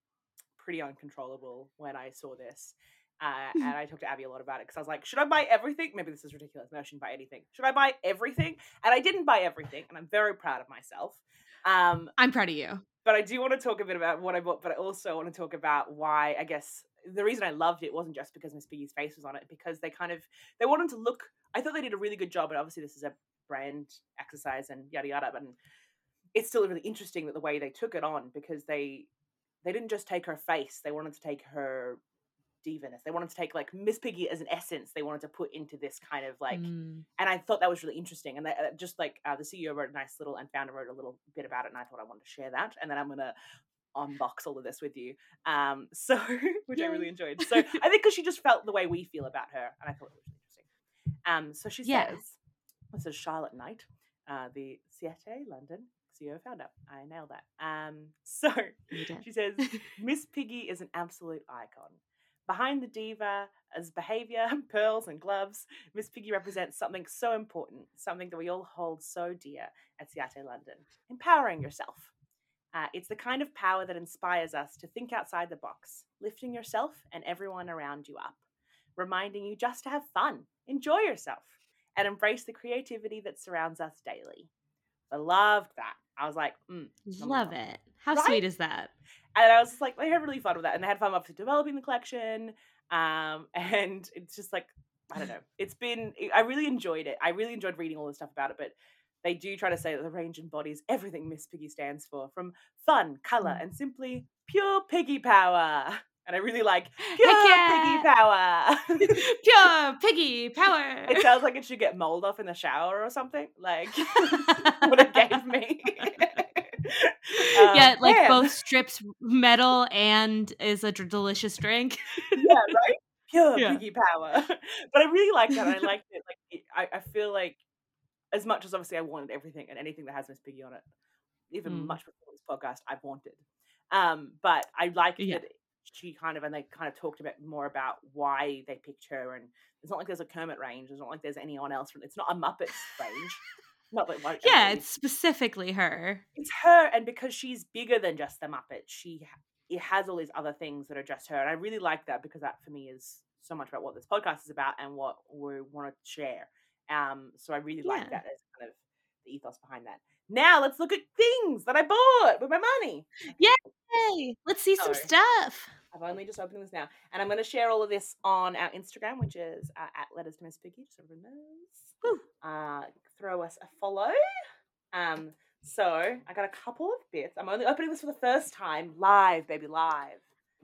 pretty uncontrollable when I saw this. Uh, and I talked to Abby a lot about it because I was like, should I buy everything? Maybe this is ridiculous. Maybe I shouldn't buy anything. Should I buy everything? And I didn't buy everything, and I'm very proud of myself. Um, I'm proud of you. But I do want to talk a bit about what I bought, but I also want to talk about why, I guess, the reason I loved it wasn't just because Miss Piggy's face was on it, because they kind of, they wanted to look, I thought they did a really good job, but obviously this is a brand exercise and yada yada, but it's still really interesting that the way they took it on, because they, they didn't just take her face, they wanted to take her divaness. They wanted to take like Miss Piggy as an essence. They wanted to put into this kind of like, Mm. and I thought that was really interesting. And they, uh, just like uh, the C E O wrote a nice little, and founder wrote a little bit about it, and I thought I wanted to share that. And then I'm gonna unbox all of this with you. Um, so which Yay. I really enjoyed. So I think because she just felt the way we feel about her, and I thought it was really interesting. Um, so she Yeah. says, this is Charlotte Knight, uh, the Siete London C E O founder. I nailed that. Um, so You did. she says, Miss Piggy is an absolute icon. Behind the diva, as behavior, pearls, and gloves, Miss Piggy represents something so important, something that we all hold so dear at Siete London: empowering yourself. Uh, it's the kind of power that inspires us to think outside the box, lifting yourself and everyone around you up, reminding you just to have fun, enjoy yourself, and embrace the creativity that surrounds us daily. I loved that. I was like, mm, Love it. How Right? sweet is that? and I was just like, they had really fun with that, and they had fun obviously developing the collection. Um, and it's just like, I don't know. It's been, I really enjoyed it. I really enjoyed reading all the stuff about it, but they do try to say that the range embodies everything Miss Piggy stands for, from fun, color, Mm. and simply pure piggy power. And I really like pure yeah. piggy power. Pure piggy power. It sounds like it should get mold off in the shower or something. Like what it gave me. Um, yeah, like man. both strips metal and is a d- delicious drink. Yeah, right? Pure Yeah. piggy power. But I really liked that. And I liked it. Like it, I, I feel like as much as obviously I wanted everything and anything that has Miss Piggy on it, even Mm. much before this podcast, I've wanted. Um, but I liked Yeah. that she kind of, and they kind of talked a bit more about why they picked her. And it's not like there's a Kermit range. It's not like there's anyone else. From, it's not a Muppets range. Not like, like Yeah, I- it's specifically her. it's her, and because she's bigger than just the Muppet, she ha- it has all these other things that are just her, and I really like that, because that for me is so much about what this podcast is about and what we want to share. Um, so I really like Yeah. that as kind of the ethos behind that. Now let's look at things that I bought with my money. Yay! Let's see some Sorry. stuff. I've only just opened this now, and I'm going to share all of this on our Instagram, which is uh, at Letters to Miss Piggy, just so everyone knows. Uh, throw us a follow. Um, so I got a couple of bits. I'm only opening this for the first time, live, baby, live.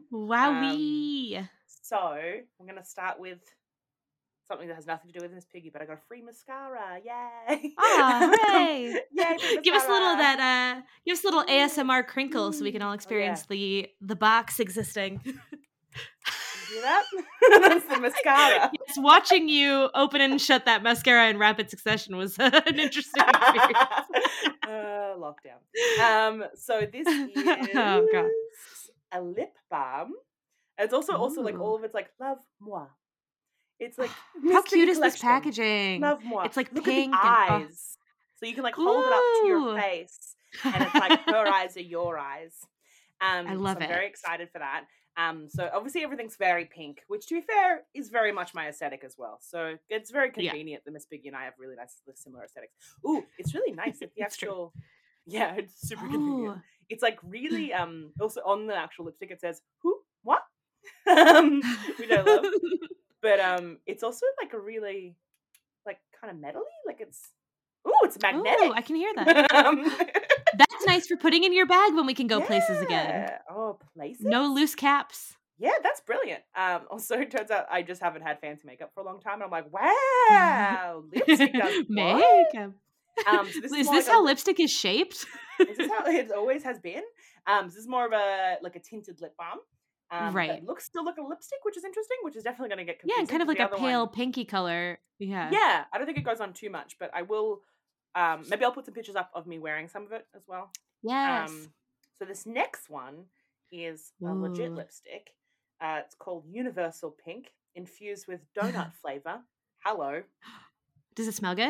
Wowee. So I'm going to start with something that has nothing to do with Miss Piggy, but I got a free mascara. Yay! Ah, hooray! Yay! free Give us a little of mascara. that. Uh, give us a little A S M R crinkle so we can all experience the the box existing. You do that? That's the mascara. Yes, watching you open and shut that mascara in rapid succession was uh, an interesting experience. uh, lockdown. Um, so this is Oh, God. a lip balm. And it's also also like Ooh. all of it's like love moi. It's like How Miss Piggy cute is this collection. packaging? Love moi. It's like Look pink at the and- oh. eyes. So you can like hold it up to your Ooh. face, and it's like her eyes are your eyes. Um, I love so I'm it. very excited for that. Um, so obviously everything's very pink, which to be fair is very much my aesthetic as well. So it's very Yeah. convenient that Miss Piggy and I have really nice, similar aesthetics. Ooh, it's really nice that the It's true. actual, yeah, it's super convenient. Oh. It's like really, um, also on the actual lipstick it says who, what, um, which I love. But um, it's also like a really, like kind of metally, like it's, ooh, it's magnetic. Ooh, I can hear that. um, That's nice for putting in your bag when we can go places again. yeah. Oh, places. No loose caps. Yeah, that's brilliant. Um, also, it turns out I just haven't had fancy makeup for a long time, and I'm like, wow, lipstick does what? Makeup. Um, so this is, Is more this like how a, lipstick is shaped? This is how it always has been. Um, so this is more of a like a tinted lip balm. Um, Right. That looks still like a lipstick, which is interesting. Which is definitely going to get Yeah, confusing. and kind of 'cause like the a other pale one- pinky color. Yeah. Yeah, I don't think it goes on too much, but I will. Um, maybe I'll put some pictures up of me wearing some of it as well. Yes. Um, so this next one is a legit Ooh. lipstick. Uh, it's called Universal Pink, infused with donut flavor. Hello. Does it smell good?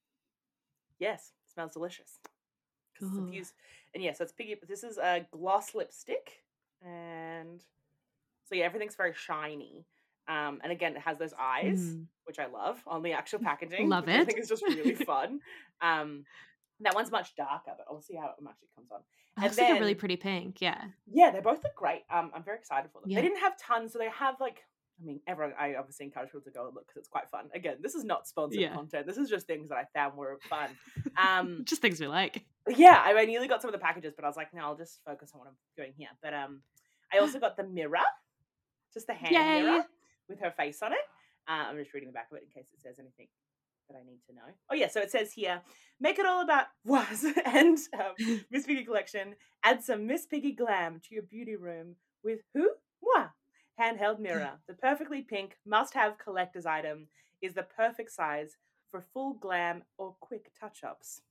Yes, it smells delicious. 'Cause it's Ooh. infused. And yeah, so it's piggy. This is a gloss lipstick, and so yeah, everything's very shiny. Um, and again, it has those eyes, Mm. which I love on the actual packaging. Love which I it. think is just really fun. Um, that one's much darker, but I'll see how it actually comes on. It And looks like a really then- pretty pink. Yeah. Yeah, they both look great. Um, I'm very excited for them. Yeah. They didn't have tons, so they have like, I mean, everyone. I obviously encourage people to go and look because it's quite fun. Again, this is not sponsored Yeah. content. This is just things that I found were fun. Um, Just things we like. yeah, I, I nearly got some of the packages, but I was like, no, I'll just focus on what I'm doing here. But um, I also got the mirror, just the hand Yay. mirror with her face on it. Uh, I'm just reading the back of it in case it says anything that I need to know. Oh yeah, so it says here, make it all about was and um, Miss Piggy collection. Add some Miss Piggy glam to your beauty room with who? Moi. Handheld mirror. The perfectly pink must-have collector's item is the perfect size for full glam or quick touch-ups.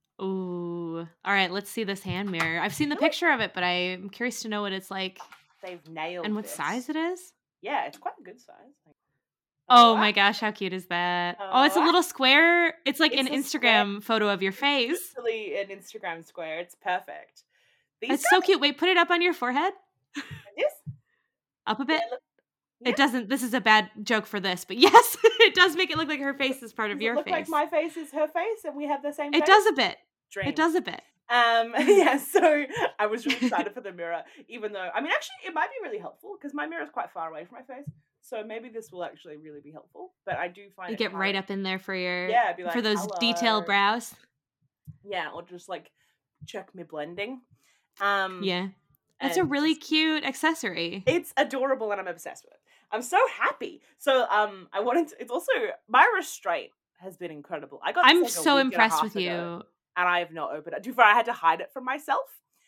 Ooh. All right, let's see this hand mirror. I've seen the picture of it, but I'm curious to know what it's like They've nailed and what this. size it is. Yeah, it's quite a good size. Like, Oh wow. my gosh, how cute is that? Oh, it's a Oh. little square. It's like It's an a Instagram photo of your face. Literally an Instagram square. It's perfect. These It's so cute. Wait, put it up on your forehead. This? Up a bit. Yeah, look- It yeah. doesn't. This is a bad joke for this, but yes, it does make it look like her face is part of Does it your look face. like my face is her face and we have the same It face? does a bit. Dream. It does a bit. Um, yeah, so I was really excited for the mirror, even though, I mean, actually, it might be really helpful because my mirror is quite far away from my face. So maybe this will actually really be helpful. But I do find You it get right hard- up in there for your Yeah, be for like, those "Hello." detailed brows. Yeah, or just like check me blending. Um, Yeah, that's a and really just- cute accessory. It's adorable and I'm obsessed with it. I'm so happy. So um, I wanted to, it's also, my restraint has been incredible. I got this, I'm like, a so week and a impressed half with ago, you. and I have not opened it. To be fair, I had to hide it from myself.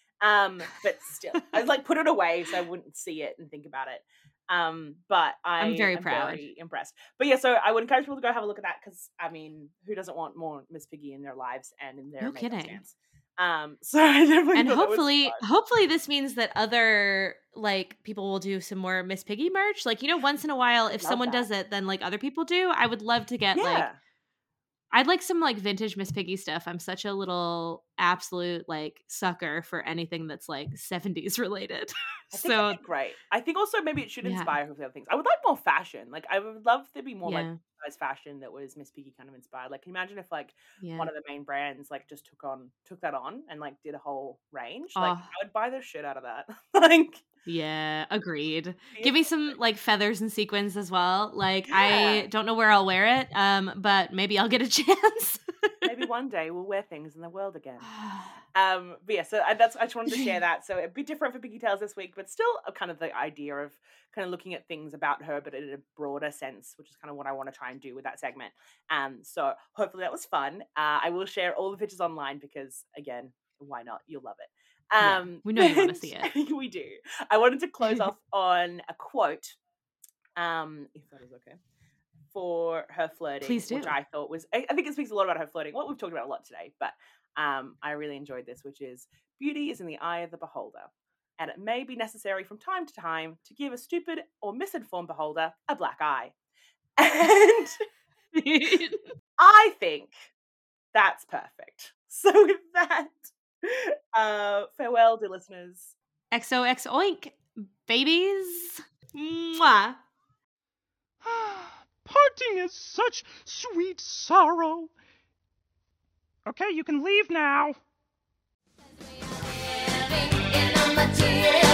Um, but still, I like put it away so I wouldn't see it and think about it. Um, but I I'm very am proud. very impressed. But yeah, so I would encourage people to go have a look at that because I mean, who doesn't want more Miss Piggy in their lives and in their No makeup kidding. stands? Um, so I definitely And thought that was hopefully, fun. hopefully this means that other like people will do some more Miss Piggy merch. Like, you know, once in a while, if Love someone that. does it, then like other people do. I would love to get yeah. like I'd like some like vintage Miss Piggy stuff. I'm such a little absolute like sucker for anything that's like seventies related. I think so that'd be great. I think also maybe it should Yeah. inspire her with other things. I would like more fashion. Like I would love there to be more like yeah, size fashion that was Miss Piggy kind of inspired. Like can you imagine if like yeah. one of the main brands like just took on took that on and like did a whole range? Like Oh. I would buy the shit out of that. like Yeah, agreed. be Give me some amazing. like feathers and sequins as well. Like Yeah. I don't know where I'll wear it, um, but maybe I'll get a chance. Maybe one day we'll wear things in the world again. Um, but yeah, so I, that's I just wanted to share that. So it'd be different for Piggy Tales this week, but still a kind of the idea of kind of looking at things about her, but in a broader sense, which is kind of what I want to try and do with that segment. Um, so hopefully that was fun. Uh, I will share all the pictures online because again, why not? You'll love it. Yeah, Um, we know you wanna see it. We do. I wanted to close off on a quote, um, if that is okay, for her flirting, Please which do. I thought was, I, I think it speaks a lot about her flirting. What we've talked about a lot today, but um, I really enjoyed this, which is beauty is in the eye of the beholder, and it may be necessary from time to time to give a stupid or misinformed beholder a black eye. And I think that's perfect. So with that, uh, farewell, dear listeners. X O X oink, babies. Mwah. Parting is such sweet sorrow. Okay, you can leave now. In a material